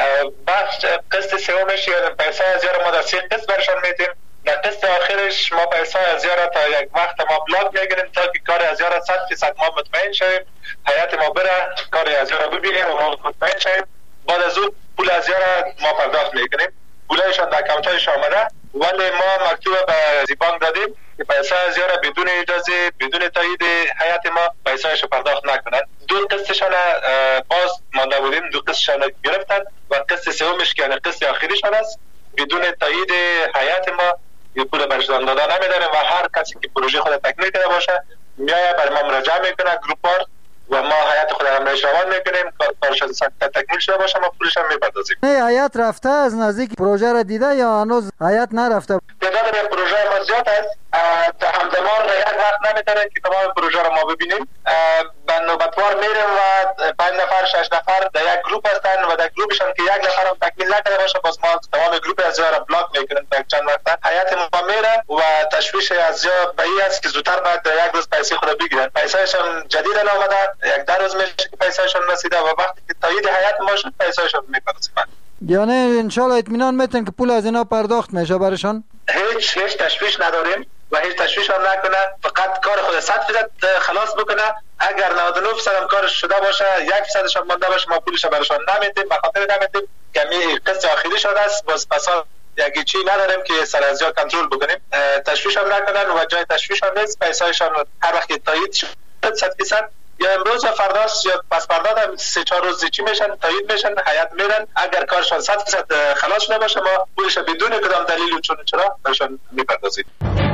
بخش قسط سومش یا پیسه از یار ما در سه قسط برشان میدیم. در قسط آخرش ما پیسه از یار تا یک وقت ما بلاک میگیریم تا که کار از یار صد فیصد ما مطمئن شویم، هیئت ما بره کار از یار ببینیم و ما مطمئن شویم. بعد از اون پول از یار ما پرداخت میکنیم، پولایشان در اکانتایش آمده، ولی ما مکتوب به زیبانک دادیم که پیسه از یار بدون اجازه بدون تایید هیئت ما پیسه‌اش پرداخت نکنند. دو قسطشان باز مانده بودیم، دو قسطشان گرفتن و قسط سومش که یعنی قسط آخریشان است بدون تایید هیئت ما یه پول برشان دادن نمیداریم و هر کسی که پروژه خود تکمیل کرده باشه میایه برای ما مراجعه میکنه گروپوار و ما هیئت خود هم روان میکنیم، کارشان تکمیل شده باشه ما پولش هم میپردازیم. نه هیئت رفته از نزدیک پروژه را دیده یا هنوز هیئت نرفته؟ تعداد پروژه ما زیاد است، همزمان هیئت وقت نمیتونه که تمام پروژه را ما ببینیم. به نوبتوار میریم و پنج نفر شش نفر در یک گروپ هستن و در گروپشان که یک نفر هم تکمیل نکرده باشه باز ما تمام گروپ از را بلاک میکنیم تا چند وقت. هیئت ما میره و تشویش از جا به این است که زودتر باید در یک روز پیسه خود بگیرن. پیسهشون جدید آمده، یک در روز میشه که پیسهشون رسیده و وقتی که تایید هیئت ما شد پیسهشون میپردازیم. یعنی ان شاء الله اطمینان میتن که پول از اینا پرداخت میشه برشان؟ هیچ هیچ تشویش نداریم و هیچ تشویش هم نکنه، فقط کار خود صد فیصد خلاص بکنه. اگر نود و نه فیصد هم کارش شده باشه یک فیصدش هم مونده باشه ما پولش برشان نمیدیم، به خاطر نمیدیم که می قسط آخری شده است، باز پسا یکی چی نداریم که سر از جا کنترل بکنیم. تشویش هم نکنن و جای تشویش هم نیست، پیسه‌شان هر وقت تایید شد صد فیصد یا امروز یا فرداش یا پس فردا هم سه چهار روز چی میشن تایید میشن، هیئت میرن. اگر کارشان صد فیصد خلاص شده باشه ما پولش بدون کدام دلیل و چون چرا برشان میپردازیم.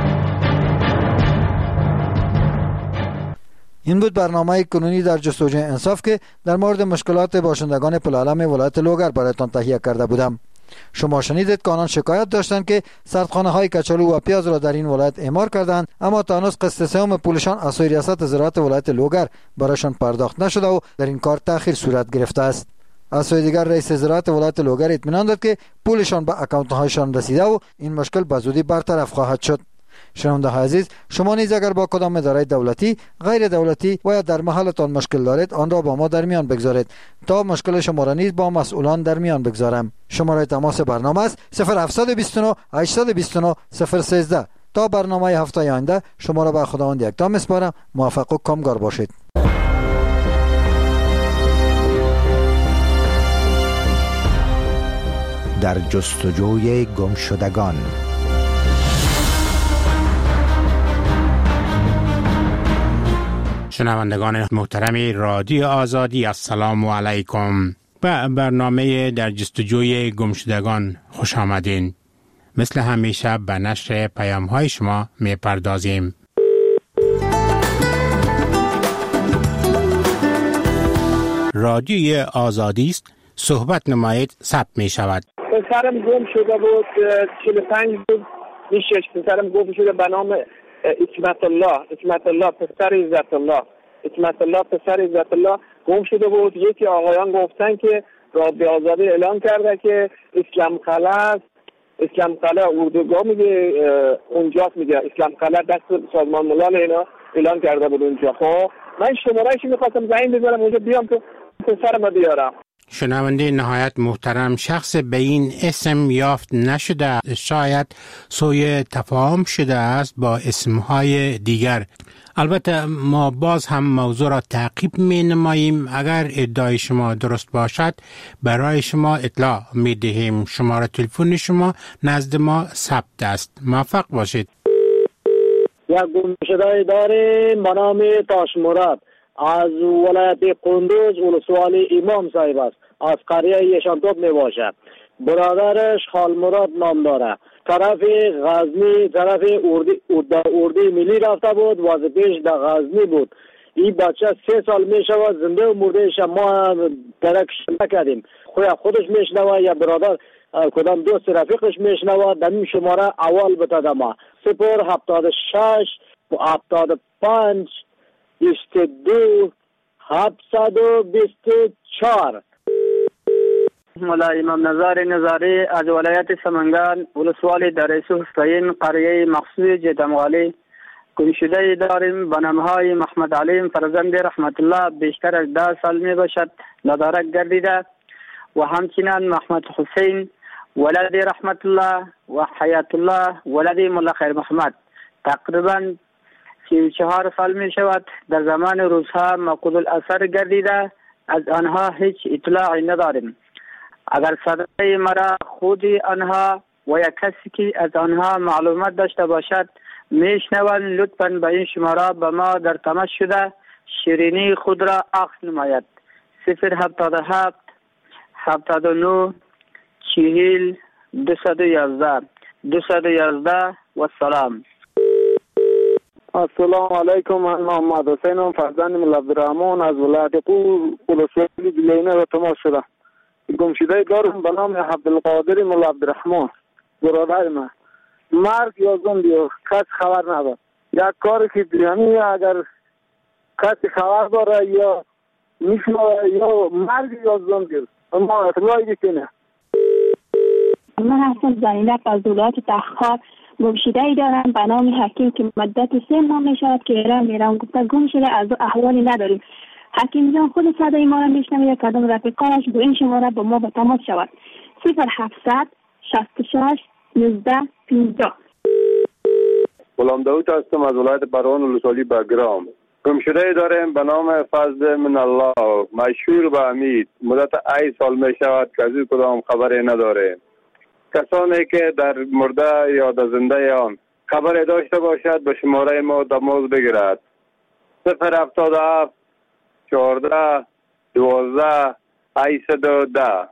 این بود برنامه کنونی در جستجوی انصاف که در مورد مشکلات باشندگان پلالم ولایت لوگر برایتان تهیه کرده بودم. شما شنیدید که آنان شکایت داشتند که سردخانه های کچالو و پیاز را در این ولایت اعمار کردند، اما تا هنوز قسط سوم پولشان از سوی ریاست زراعت ولایت لوگر برایشان پرداخت نشده و در این کار تأخیر صورت گرفته است. از سوی دیگر رئیس زراعت ولایت لوگر اطمینان داد که پولشان به اکانت هایشان رسیده و این مشکل به زودی برطرف خواهد شد. شنونده های عزیز، شما نیز اگر با کدام اداره دولتی، غیر دولتی و یا در محلتان مشکل دارید آن را با ما در میان بگذارید تا مشکل شما را نیز با مسئولان در میان بگذارم. شماره تماس برنامه است صفر هفت دو نه هشت دو نه صفر یک سه. تا برنامه هفته آینده شما را به خداوند یکتا میسپارم. موفق و کامگار باشید. در جستجوی گمشدگان. شنوندگان محترم رادیو آزادی، السلام علیکم. به برنامه در جستجوی گمشدگان خوش آمدین. مثل همیشه به نشر پیام های شما می پردازیم. رادیو آزادی است، صحبت نمایید ثبت می شود. پسرم گم شده بود، چهل و پنج بود میشش. پسرم گم شده به نام حکمت الله حکمت الله پسر عزت الله حکمت الله پسر عزت الله گم شده بود. یکی آقایان گفتن که رادیو آزادی اعلان کرده که اسلام قلعه است، اسلام قلعه اردوگاه میگه اونجاست، میگه اسلام قلعه دست سازمان ملل اینا اعلان کرده بود اونجا. خب من شماره‌اش می‌خواستم زنگ بزنم اونجا بیام که پسرم بیارم. شنونده نهایت محترم، شخص به این اسم یافت نشده، شاید سوی تفاهم شده است با اسمهای دیگر. البته ما باز هم موضوع را تعقیب می نماییم. اگر ادعای شما درست باشد برای شما اطلاع می دهیم. شماره تلفن شما نزد ما ثبت است. موفق باشید. یک گمشده داریم به نام تاش مراد از ولایت قندوز ولسوالی امام صاحب است، از قریه یشانتوب می باشد. برادرش خال مراد نام داره، طرف غزنی طرف اردی اردی ملی رفته بود، واز پیش در غزنی بود. این بچه سه سال می شود زنده و مردهش ما درکش نکردیم. خویا خودش میشنوه یا برادر کدام دوست رفیقش میشنوه. در این شماره اول بتاده ما صفر هفتاد شش هفتاد و پنج بیست و دو هفتصد و بیست و چهار. مولا امام نظار نظاری از ولایت سمنگان، ولسوالی دریسو حسین، قریه مخصوص جدمغالی. گمشده داریم به نامهای محمد علیم فرزند رحمت الله، بیشتر از ده سال می باشد ندارک گردیده، و همچنین محمد حسین ولد رحمت الله و حیات الله ولد مولا خیر محمد، تقریبا سی و چهار سال می شود. در زمان روزها مفقود الاثر گردیده، از آنها هیچ اطلاعی نداریم. اگر صدای مرا خود آنها و یا کسی که از آنها معلومات داشته باشد میشنوند، لطفاً به این شماره به ما در تماس شده شیرینی خود را عکس نماید. صفر هفتاد و هفت هفتاد و نه چهل دویست و یازده دویست و یازده و سلام. السلام علیکم. من محمد حسینم، فرزند مولا عبدالرحمن از ولایت قور، ولسوالی گلینه را تماس شده. گمشده دارم به نام عبدالقادر مولا عبدالرحمن، برادر من. مرگ یا زندگی کس خبر نداره. یک کاری که یعنی اگر کسی خبر داره یا میشنوه یا مرگ یا زندگی، اما اطلاعی که نه. من هستم زنینه از ولایت تخار. گمشده ای دارم به نام حکیم که مدت سه ماه می شود که ایران میرم. گفته گم شده، از احوالی نداریم. حکیم جان خود صدای ما را میشنوه، یک کدام رفیقانش به این شماره با ما به تماس شود. صفر هفتصد شصت و شش نوزده پنجاه. غلام داود هستم از ولایت بروان ولسوالی بگرام. گمشده داریم به نام فضل من الله، مشهور به امید. مدت ای سال می شود که از این کدام خبری نداریم. کسانی که در مرده یا در زنده آن خبری داشته باشد به شماره ما تماس بگیرد. صفر هفتاد و هفت چهارده دوازده هشتصد و ده.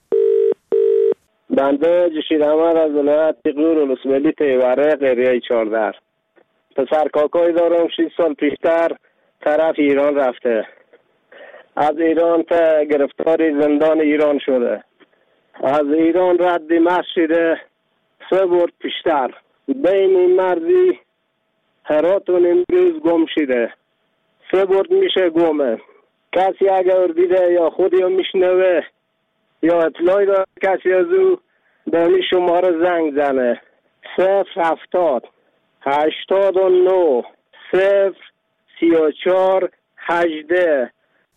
بنده جشید احمد از ولایت قور ولسوالی تیوره قریه چهارده. پسر کاکایی دارم شش سال پیشتر طرف ایران رفته. از ایران تا گرفتار زندان ایران شده. از ایران رد دمشق شده سه برد پیشتر. بین مرزی هرات و امروز گم شده. سه برد میشه گمه. کسی اگر دیده یا خودی رو میشنوه یا اطلاعی داره کسی از او به این شماره زنگ زنه. صفر هفتاد هشتاد و نه صفر سی و چهار هجده.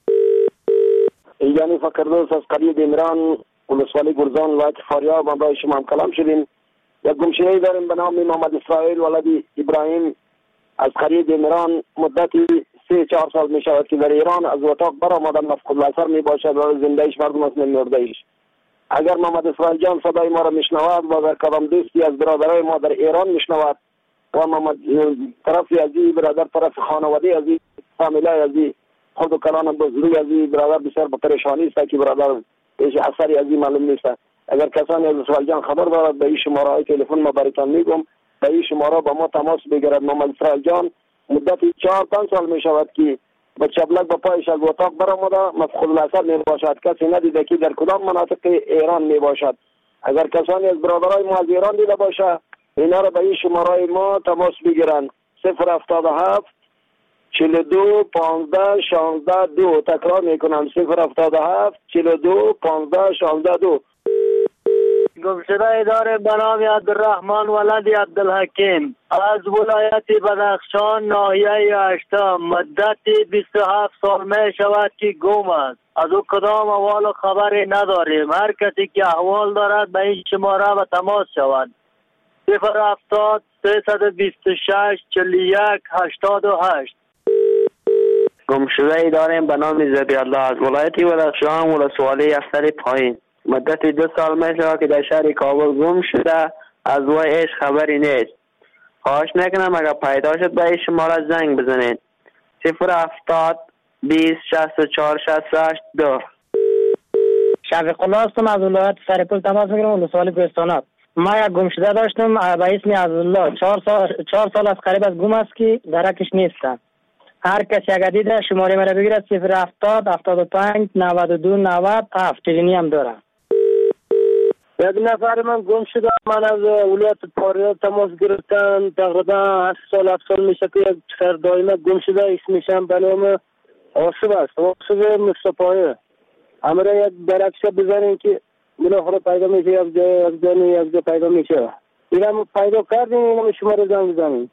یعنی فکردوس از قریه دیمران ولسوالی گرزان ولایت فاریاب همراه شما هم کلام شدیم. یک گمشده‌ای داریم به نام محمد اسرائیل ولد ابراهیم از قریه دیمران. مدتی سه چهار سال می شود که در ایران از اتاق برآمده، مفقود الاثر می باشد و زندهش مردم است مردهش. اگر محمد اسرائیل جان صدای ما را میشنود و اگر کدام دوستی از برادرای ما در ایران میشنود و محمد طرف ازی برادر طرف خانواده ازی فامیلای ازی خود و کلان بزرگ ازی برادر بسیار به پریشانی است که برادر هیچ اثری ازی معلوم نیست. اگر کسانی از اسرائیل جان خبر دارد به این شماره های تلفن ما براتون میگم، به این شماره با ما تماس بگیرد. محمد اسرائیل جان مدتی چهار پنج سال می شود که با چبلک با پایش از اتاق برآمده، مفقود الاثر می باشد. کسی ندیده که در کدام مناطق ایران می باشد. اگر کسانی از برادرای ما از ایران دیده باشه اینا را به این شماره ما تماس بگیرند. صفر هفتاد و هفت چهل و دو پانزده شانزده دو. تکرار میکنم صفر هفتاد و هفت چهل و دو پانزده شانزده دو. گمشده داره به نام عبدالرحمن ولد عبدالحکیم از ولایت بدخشان ناحیه هشتم. مدت بیست و هفت سال می شود که گم است. از او کدام احوال و خبری نداریم. هر کسی که احوال دارد به این شماره به تماس شود. صفر هفتاد سیصد و بیست و شش چهل و یک هشتاد و هشت. گمشده داریم به نام زبی الله از ولایت بدخشان ولسوالی افتر پایین. مدت دو سال می شود که در شهر کابل گم شده، از وی هیچ خبری نیست. خواهش میکنم اگر پیدا شد به این شماره زنگ بزنید. صفر هفتاد بیست شصت و چهار شصت و هشت دو. شفیق الله هستم از ولایت سرپل تماس میگیرم ولسوالی کوهستانات. ما یک گمشده داشتم به اسم عزالله. چهار سال چهار سال از قریب از گم است که درکش نیستم. هر کسی اگر دیده شماره مرا بگیرد صفر هفتاد هفتاد و پنج نود و دو نود هفت. چرینی هم دارم. یک نفر من گم شده. من از ولایت پاریا تماس گرفتم. تقریبا هشت سال هفت سال میشه که یک چهر دائمه گم شده. اسمش هم به نام آصف است. آصف مصطفی. همراه یک درکشه بزنین که بالاخره پیدا میشه. یک جای یک جای یک جای پیدا میشه. اینم پیدا کردیم. اینم شما رو زنگ بزنیم.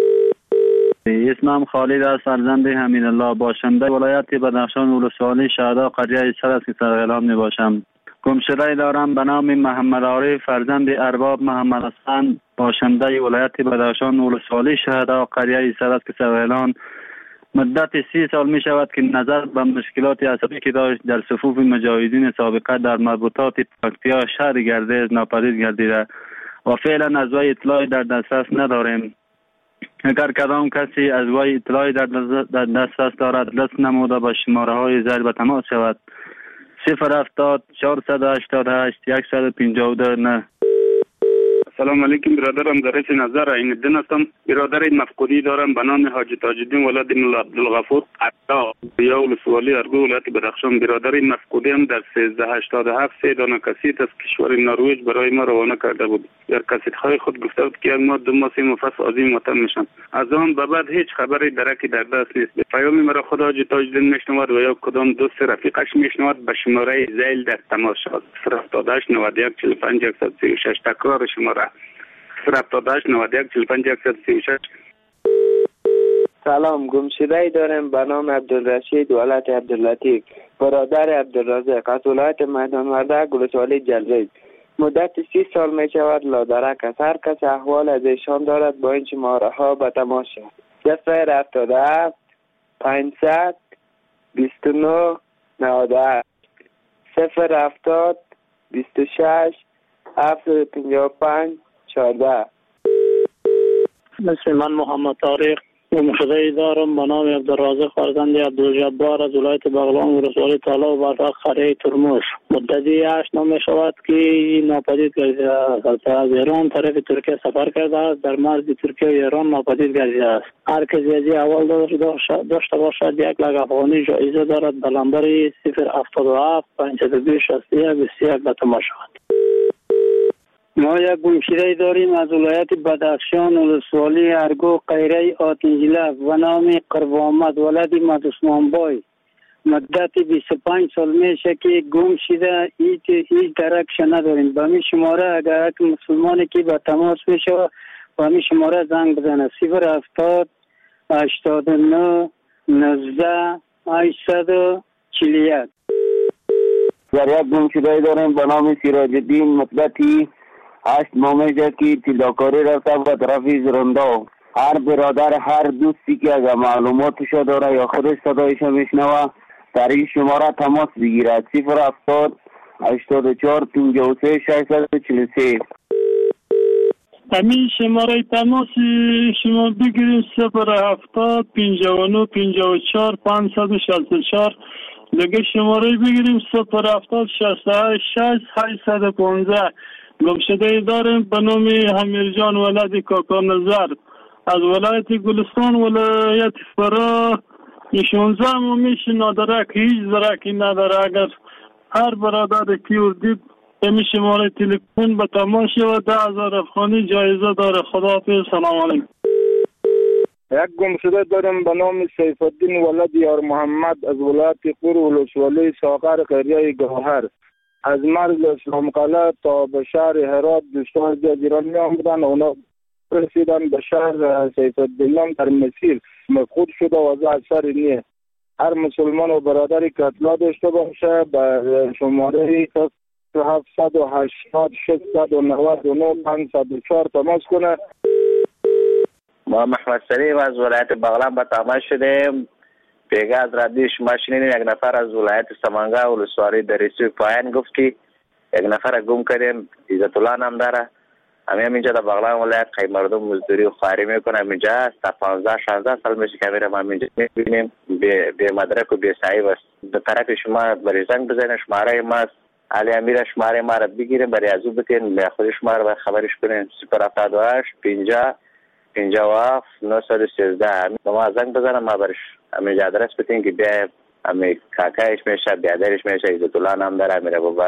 اسمم خالد است، فرزند حمید الله، باشنده ولایت بدخشان ولسوالی شهدا قریه سر است که سرغلام می باشم. گمشده دارم به نام محمد عارف، فرزند ارباب محمد حسن، باشنده ولایت بدخشان ولسوالی شهدا قریه سر است که سرغلام. مدت سی سال می شود که نظر به مشکلات عصبی که داشت در صفوف مجاهدین سابقه در مربوطات پکتیا شهر گردیز ناپدید گردیده و فعلا از وی اطلاعی در دسترس نداریم. اگر کدام کسی از وی اطلاعی در دسترس دارد دست نموده به شماره های زیر به تماس شود. صفر هفتاد چهارصد و هشتاد و هشت صد و پنجاه و دو. نه. سلام علیکم برادرم، در رئیس نظر عین الدین هستم. برادر مفقودی دارم به نام حاجی تاج الدین ولد ملا عبدالغفور عطا یا ولسوالی ارگو ولایت بدخشان. برادر مفقودی هم در سیزده هشتاد و هفت سه دانه کسیت از کشور نروژ برای ما روانه کرده بود. در کسیت های خود گفته بود که یک ماه دو ماه سه ماه پس عظیم وطن میشن. از آن به بعد هیچ خبری درکی در دست نیست. پیام مرا خود حاجی تاج الدین میشنود و یا کدام دوست رفیقش میشنود به شماره زیل در تماس شود. صفر هفتاد و هشت نود و یک چهل و پنج صد و سی و شش. تکرار شماره صفر هفتاد و هشت نود و یک چهل و پنج صد و سی و شش. سلام، گمشده دارم به نام عبدالرشید ولایت عبداللطیف، برادر عبدالرزاق از ولایت میدان وردک ولسوالی جلریز. مدت سی سال می شود لادرک است. هر کس احوال از ایشان دارد با این شماره ها به تماس شود. صفر هفتاد و هفت پانصد بیست و نه نود و هشت صفر هفتاد بیست و شش هفتصد و پنجاه و پنج چهارده. مثل من محمد طارق گمشده دارم به نام عبدالرازق فرزند عبدالجبار از ولایت بغلان ولسوالی تالا و برفق قریه ترموش. مدتی هشت ماه می شود که ناپدید گردیده است. از ایران طرف ترکیه سفر کرده است. در مرز ترکیه و ایران ناپدید گردیده است. هر کسی از اول داشته باشد یک لک افغانی جایزه دارد به نمبر صفر هفتاد و هفت پانصد و دو شصت و یک بیست و یک به تماس شود. ما یک گمشده داریم از ولایت بدخشان ولسوالی ارگو قیره آتنجله و نام قربامد ولد مدسمان بای. مدت بیست و پنج سال میشه که گم شده. هیچ هیچ درکش نداریم. به می شماره اگر یک مسلمانی که به تماس میشه به می شماره زنگ بزنه. صفر هفتاد هشتاد و نه نوزده هشتصد و چهل و یک. در یک گمشده داریم به نام سراج الدین. مدتی هشت ماه میشه که تلاکاری رفته به طرف زرندا. هر برادر هر دوستی که اگر معلوماتش داره یا خودش صدایش میشنوه در این شماره تماس بگیرد. صفر هفتاد هشتاد و چهار پنجاه و سه ششصد و چهل و سه. همین شماره تماس شما بگیریم. صفر هفتاد پنجاه و نه پنجاه و چهار پانصد و شصت و چهار. دیگه شماره بگیریم صفر هفتاد شصت و هشت شش هشتصد و پانزده. گمشده داریم به نام حمیرجان ولد کاکا نظر از ولایت گلستان ولایت فرا. شانزده ماه میشه نادرک، هیچ درکی نداره. اگر هر برادر کیور دید همین شماره تلفن به تماس شود. ده هزار افغانی جایزه داره. خداحافظ. سلام علیکم. یک گمشده داریم به نام سیف الدین ولد یار محمد از ولایت قور ولسوالی ساغر قریه گوهر. از مرز اسلام قلعه تا به شهر هرات دوستان از ایران می آمدن. اونا رسیدن به شهر سیف الدین در مسیر مفقود شده و از اثر نیه. هر مسلمان و برادری که اطلاع داشته باشه به شماره هفتصد و هشتاد ششصد و نود و نه پانصد و چهار تماس کنه. ما محمد سلیم از ولایت بغلان به تماس شدیم. پیگه از رادیو شما شنیدیم یک نفر از ولایت سمنگا ولسوالی دریسی پایان گفت که یک نفر گم کردیم. عزت الله نام داره. همین اینجا در بغلان ولایت خیلی مردم مزدوری و خواری میکنه. اینجا تا پانزده شانزده سال میشه که میرم اینجا میبینیم به مدرک و به صحیح است. به طرف شما برای زنگ بزنید. شماره ما علی امیر شماره ما را بگیریم برای ازو بتین به خود شما را خبرش کنین. صفر هفتاد و هشت پنجاه پنجاه و هفت نهصد و سیزده. ما زنگ بزنم ما برش همین آدرس بتین که بیا همین کاکایش میشه بیادرش میشه. عزت الله نام داره. امیر ابوبکر.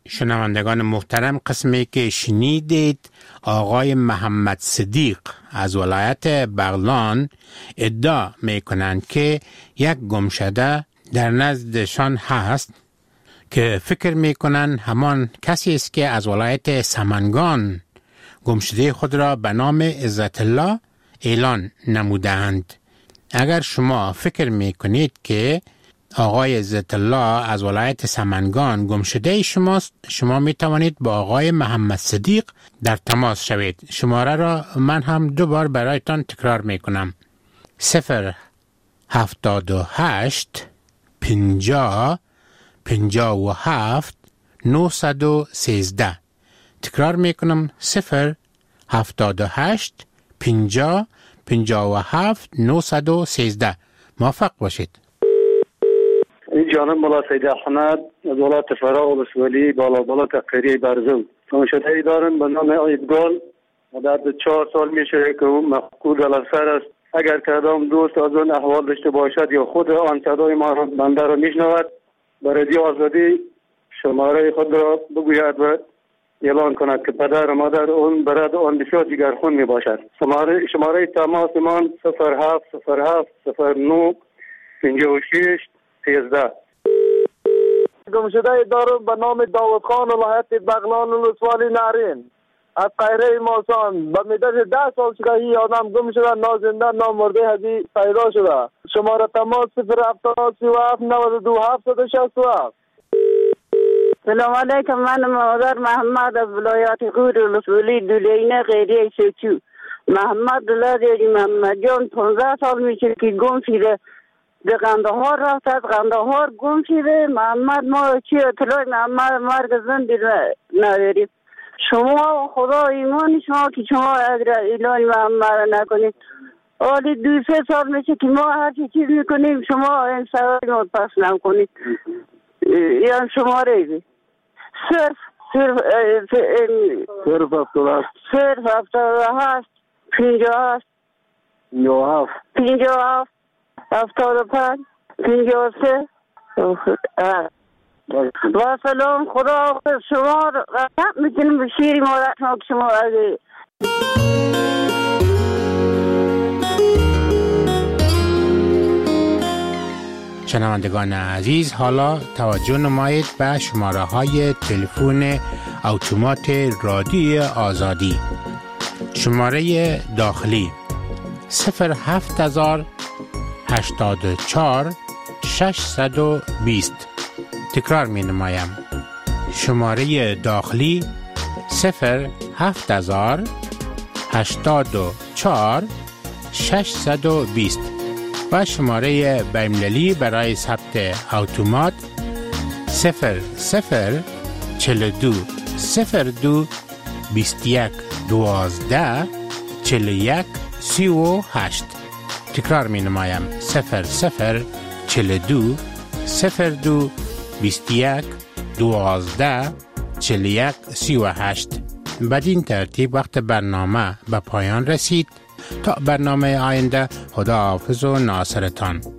شنوندگان محترم، قسمی که شنیدید آقای محمد صدیق از ولایت بغلان ادعا می کنند که یک گمشده در نزدشان هست که فکر می کنند همان کسی است که از ولایت سمنگان گمشده خود را به نام عزت الله اعلان نمودند. اگر شما فکر می کنید که آقای عزت الله از ولایت سمنگان گمشده شماست، شما می توانید با آقای محمد صدیق در تماس شوید. شماره را من هم دو بار برایتان تکرار می کنم. صفر هفتاد و هشت پنجاه پنجاه و هفت نهصد و سیزده. تکرار می کنم. صفر هفتاد و هشت پنجاه پنجاه و هفت نهصد و سیزده. موفق باشید. جانب مولا سید احمد از ولایت فرا ولسوالی بالا بالا تقریه برزو گمشده دارن به نام ایدگال. مدت چهار سال میشه که او مفقود الاثر است. اگر کدام دوست از اون احوال داشته باشد یا خود آن صدای ما را بنده را میشنود، به رادیو آزادی شماره خود را بگوید و اعلان کند که پدر و مادر اون برد آن بسیار جگرخون می باشد. شماره شماره تماس من صفر هفت صفر هفت صفر نه پنجاه و شش سیزده. گمشده دارم به نام داود خان ولایت بغلان ولسوالی نارین از قیره ماسان. به مدت ده سال شده این آدم گم شده، نازنده نامرده هدی پیدا شده. شماره تماس صفر هفتاد سی و هفت نود دو هفتصد و شصت و هفت. سلام علیکم. من مادر محمد از ولایت غور ولسوالی دولینه قیره سیچو. محمد دلاری محمد جان پانزده سال میشه که گم شده. به قندهار رفت، از قندهار گم شده. محمد ما چی اطلاع محمد مرگ زندی نداریم. شما خدا ایمان شما که شما اگر اعلان محمد نکنید. حالی دو سه سال میشه که ما هر چیز میکنیم شما این سوال ما پس نکنید. یعنی شماره بی صرف صرف صرف هفتاد صرف هفتاد و هشت پنجاه هشت پنجاه هفت پنجاه هفت هفتاد و پنج پنجاه و سه. با سلام. خدا شما رحمت میکنیم به شیری مادر شما که شما اگه شنوندگان عزیز، حالا توجه نمایید به شماره های تلفن اتومات رادیو آزادی. شماره داخلی صفر هفت هزار هشتاد و چهار ششصد و بیست. تکرار می نمایم. شماره داخلی صفر هفت هزار هشتاد و چهار ششصد و بیست و شماره بین‌المللی برای ثبت اتومات صفر صفر چهل و دو صفر دو بیست و یک دوازده چهل و یک سی و هشت. تکرار می نمایم. صفر صفر چهل و دو صفر دو بیست و یک دوازده چهل و یک سی و هشت. بدین ترتیب وقت برنامه به پایان رسید. تا برنامه آینده، خدا حافظ و ناصرتان.